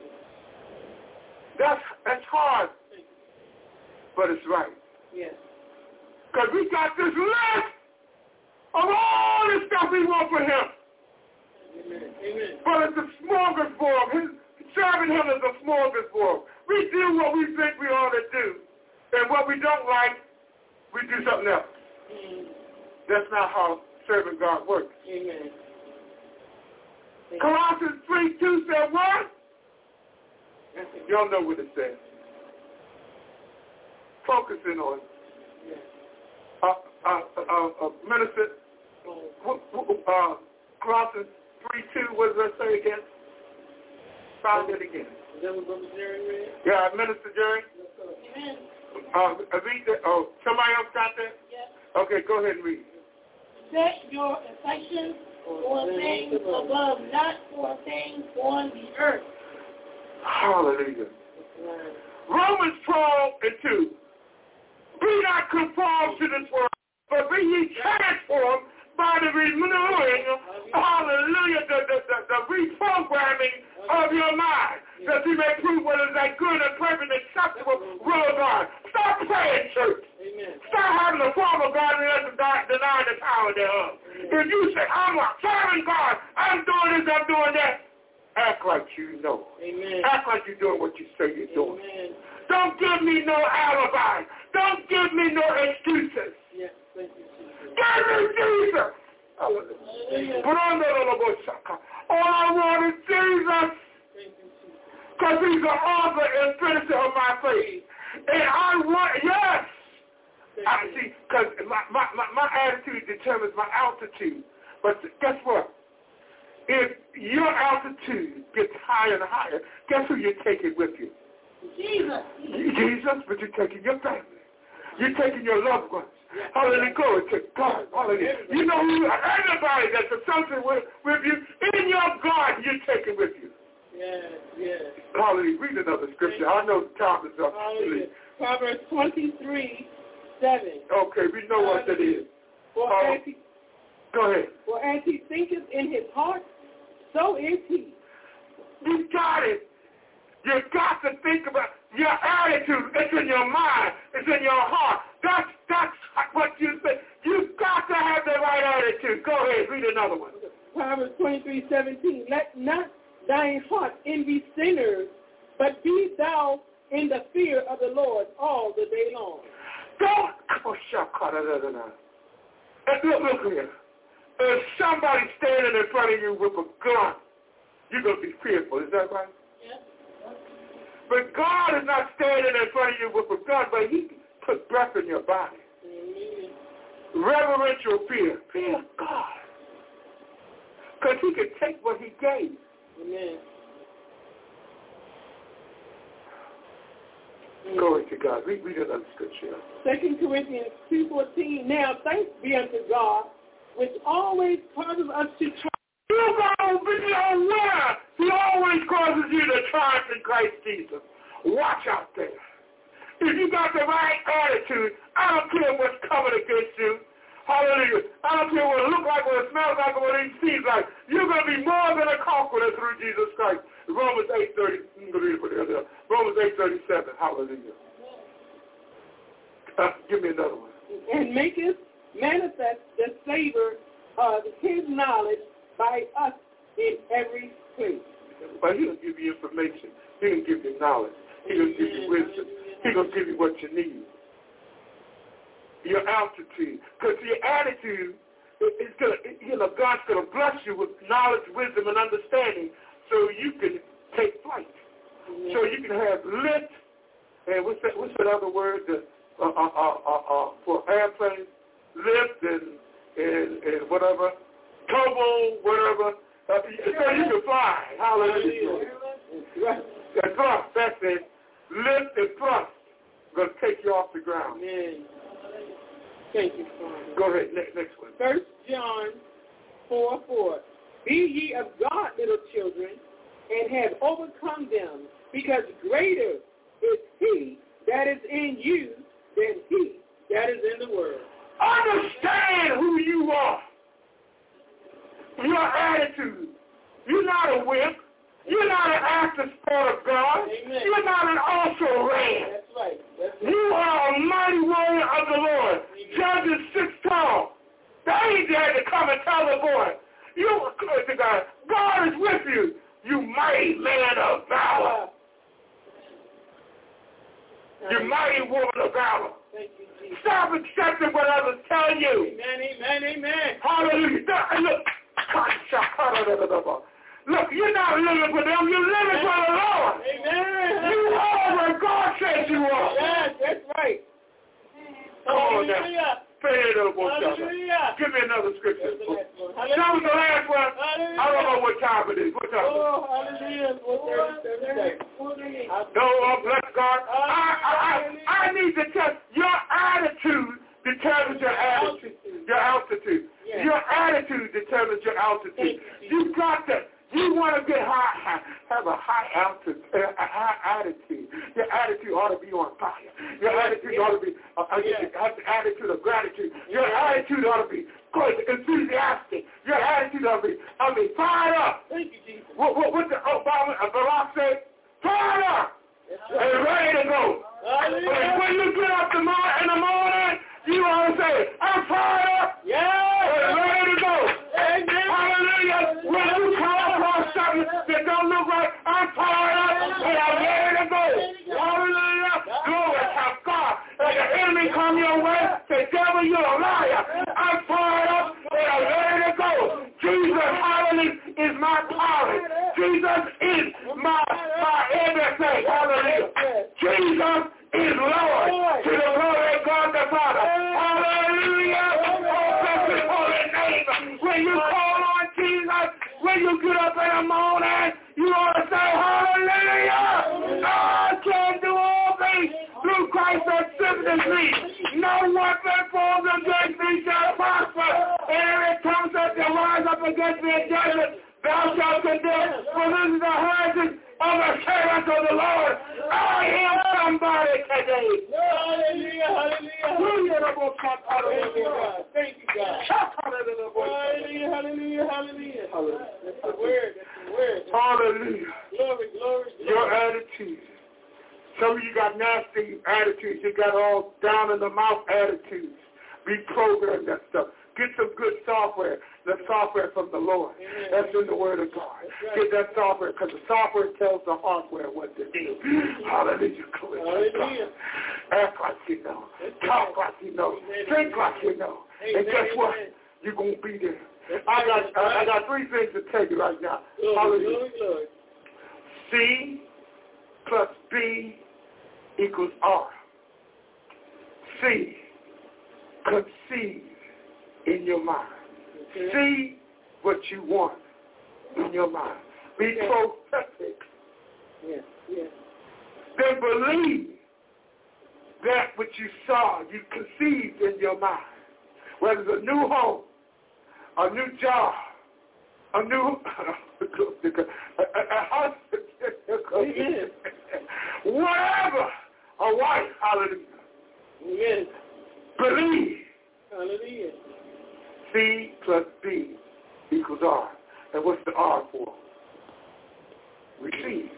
That's hard, but it's right. Yes. Because we got this list of all the stuff we want for him. Amen. Amen. But it's a smorgasbord. Serving him is a smorgasbord. We do what we think we ought to do. And what we don't like, we do something else. That's not how serving God works. Amen. Colossians 3:2 said what? Y'all know what it says. Focusing on minister. Colossians 3:2. What does that say again? Found it again. Yeah, Minister Jerry. Amen. Read that. Oh, somebody else got that? Yes. Okay, go ahead and read. Set your affections for things above, not for things on the earth. Hallelujah. Romans 12:2. Be not conformed to this world, but be ye transformed by the renewing, hallelujah, the reprogramming of your mind, that you may prove what is that good and perfect and acceptable will of God. Stop praying, church. Amen. Stop having the form of God and deny the power thereof. If you say, I'm serving God, I'm doing this, I'm doing that, act like you know. Amen. Act like you're doing what you say you're doing. Amen. Don't give me no alibi. Don't give me no excuses. Yes, thank you, Jesus. Give me Jesus. All I want is Jesus. Because he's the author and finisher of my faith. And I want, yes. I see, because my attitude determines my altitude. But guess what? If your altitude gets higher and higher, guess who you're taking with you? Jesus. Jesus, but you're taking your family. You're taking your loved ones. Hallelujah, glory to God. Hallelujah. You know who, everybody that's associated with you, in your garden, you're taking with you. Yes. Hallelujah. Read another scripture. I know the time is up. Hallelujah. Proverbs 23:7. Okay, we know what that is. Go ahead. For as he thinketh in his heart, so is he. You got it. You got to think about your attitude. It's in your mind. It's in your heart. That's what you say. You've got to have the right attitude. Go ahead. Read another one. Proverbs 23:17. Let not thine heart envy sinners, but be thou in the fear of the Lord all the day long. Don't. Look here. If somebody's standing in front of you with a gun, you're going to be fearful. Is that right? Yeah. But God is not standing in front of you with a gun, but he put breath in your body. Mm-hmm. Reverential fear. Fear God. Because he can take what he gave. Amen. Glory to God. Read another scripture. 2 Corinthians 2:14. Now thanks be unto God, which always causes us to triumph. You gotta be aware. He always causes you to triumph in Christ Jesus. Watch out there. If you got the right attitude, I don't care what's coming against you. Hallelujah. I don't care what it looks like, what it smells like, or what it seems like. You're going to be more than a conqueror through Jesus Christ. Romans 8:37. Hallelujah. Give me another one. And maketh manifest the savor of his knowledge by us in every place. But he'll give you information. He'll give you knowledge. He'll give you wisdom. He'll give you what you need. Your altitude. Because your attitude is going to, God's going to bless you with knowledge, wisdom, and understanding so you can take flight. So you can have lift, and what's that other word for airplanes? Lift and whatever, turbo, whatever. So you can fly. Hallelujah. And thrust, that's it. Lift and thrust. Going to take you off the ground. Amen. Thank you, Father. Go ahead, next one. 1 John 4:4. Be ye of God, little children, and have overcome them, because greater is he that is in you than he that is in the world. Understand who you are. Your attitude. You're not a wimp. You're not an after sport of God. Amen. You're not an also ran. That's right. You are a mighty warrior of the Lord. Judges 6:12. The angel had to come and tell the boy, you are good to God. God is with you, you mighty man of valor. You mighty woman of valor. Thank you, Jesus. Stop accepting what others tell you. Amen. Hallelujah. Look, you're not living for them. You're living for the Lord. Amen. You are what God says you are. Yes, that's right. Come on now. Hallelujah. Give me another scripture. That was the last one. I don't know what time it is. What time is it? Oh, hallelujah. No, bless God. I need to tell your attitude determines your attitude. Your altitude. Yeah. Your attitude determines your altitude. You got to. You want to get high, have a high altitude, a high attitude. Your attitude ought to be on fire. Your attitude ought to be have the attitude of gratitude. Your attitude ought to be good, enthusiastic. Your attitude ought to be fired up. Thank you, Jesus. What the Barack say? Fired up and ready to go. When you get up in the morning, you ought to say, I'm fired up. Yeah. And ready to go. Amen. Hallelujah. When you come across something that don't look right, I'm fired up and I'm ready to go. Hallelujah. Glory to God. If the enemy come your way, say, devil, you're a liar. I'm fired up and I'm ready to go. Jesus, hallelujah, is my power. Jesus is my everything. Hallelujah. Jesus is Lord. To the glory of God the Father. Hallelujah. Oh, bless his holy name. When you call on Jesus, when you get up in the morning, you ought to say, hallelujah. God can do all things through Christ that strengthens me. No weapon formed against me shall prosper. And every tongue that rise up against me in judgment, Thou shalt condemn, for this is the heritage of the servants of the Lord. I am somebody today. Hallelujah, hallelujah. Thank you, God. Hallelujah, hallelujah, hallelujah. That's the word, that's the word. Hallelujah. Glory, glory, glory. Your attitude. Some of you got nasty attitudes. You got all down in the mouth attitudes. Reprogram that stuff. Get some good software. The software from the Lord. Amen. That's in the Word of God. Right. Get that software because the software tells the hardware what to do. Hallelujah. Hallelujah. Act like you know. Talk like you know. Think like you know. And guess what? You're going to be there. I got three things to tell you right now. Hallelujah. C plus B equals R. C, conceive in your mind. See what you want in your mind. Be prophetic. Yes, yes. Then believe that which you saw, you conceived in your mind. Whether it's a new home, a new job, a new a husband, whatever, a wife, hallelujah. Amen. Believe. Hallelujah. C plus B equals R. And what's the R for? Receive.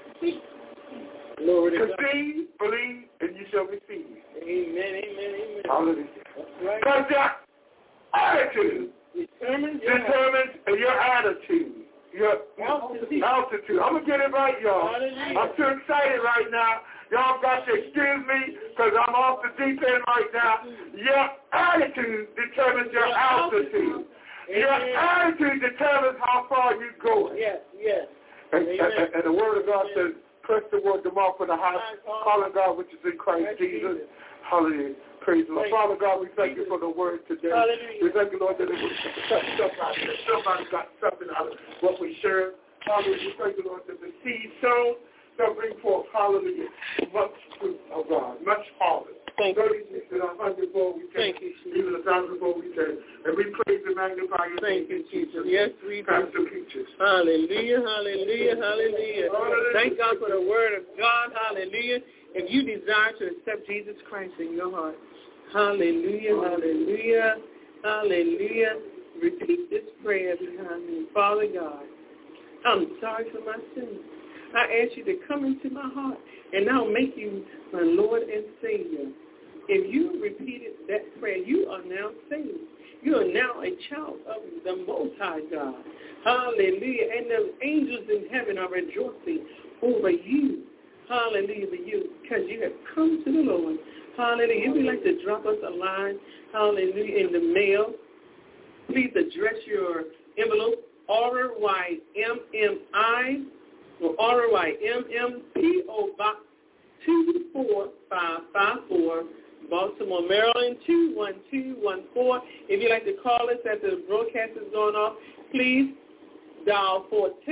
Glory to God. Conceive, believe, and you shall receive. Amen, amen, amen. Hallelujah. That's right. Because your attitude determines your attitude, your altitude. I'm going to get it right, y'all. Hallelujah. I'm too excited right now. Y'all got to excuse me because I'm off the deep end right now. Your attitude determines your altitude. Your attitude determines how far you're going. Yes, yes. And the Word of God says, press the word, the mark for the high, calling God which is in Christ Jesus. Hallelujah. Praise the Lord. Father God, we thank you for the word today. Hallelujah. We thank you, Lord, that it was somebody. Somebody got something out of what we shared. Hallelujah. We thank you, Lord, that the seed sown shall bring forth, hallelujah, much fruit, oh God, much harvest. Thank you. 36 and 100 before we Thank can, you, Jesus. even 1,000 before we can. And we praise and magnify your name. Thank you, Jesus. Yes, we do. Pastor Peaches. Hallelujah, hallelujah, hallelujah. Thank God for the word of God. Hallelujah. If you desire to accept Jesus Christ in your heart, hallelujah, hallelujah, hallelujah. Repeat this prayer behind me. Father God, I'm sorry for my sins. I ask you to come into my heart, and I'll make you my Lord and Savior. If you repeated that prayer, you are now saved. You are now a child of the Most High God. Hallelujah. And the angels in heaven are rejoicing over you. Hallelujah, for you, because you have come to the Lord. Hallelujah. If you'd like to drop us a line, hallelujah, in the mail, please address your envelope, Order YMMI, or Order YMM, P.O. Box 24554, Baltimore, Maryland, 21214. If you'd like to call us as the broadcast is going off, please dial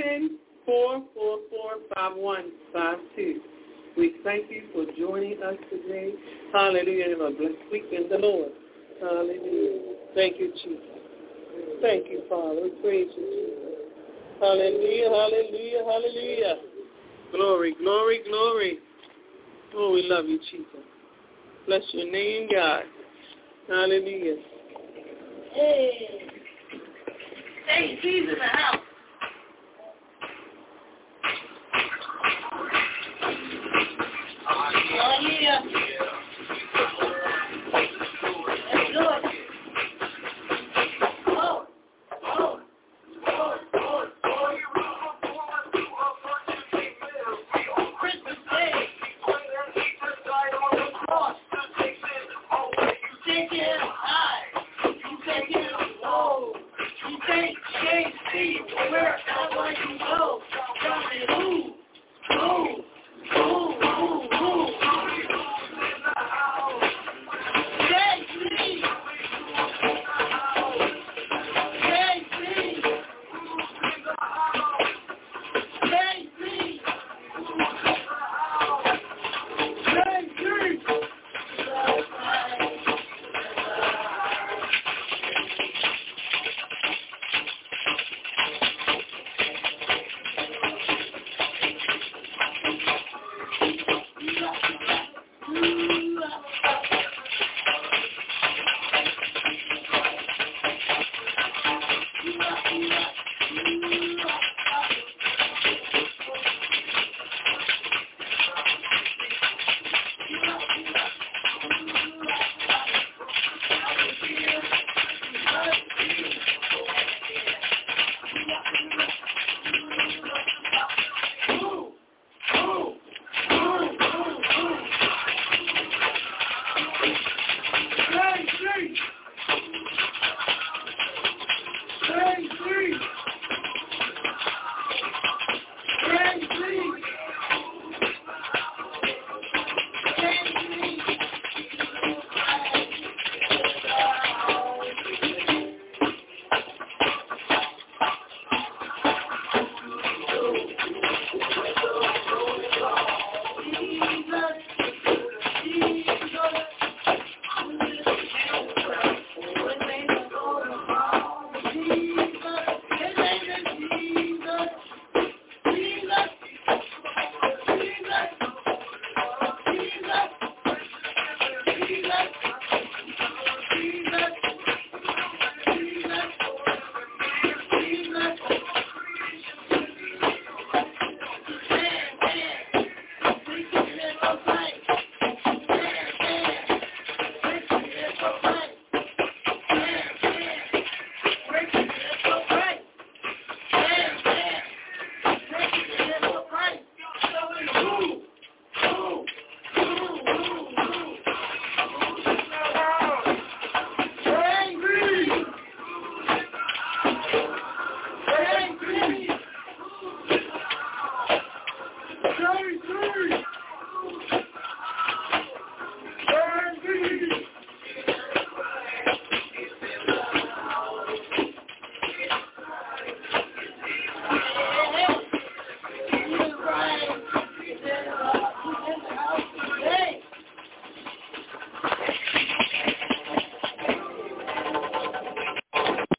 410-444-5152. We thank you for joining us today. Hallelujah. Have a blessed week in the Lord. Hallelujah. Thank you, Jesus. Thank you, Father. We praise you, Jesus. Hallelujah, hallelujah, hallelujah. Glory, glory, glory. Oh, we love you, Jesus. Bless your name, God. Hallelujah. Hey. Hey, she's in the house. Oh, yeah. Let's do it. Christmas Day. You take it high. You take it low. You take JC wherever you go. Tell me who.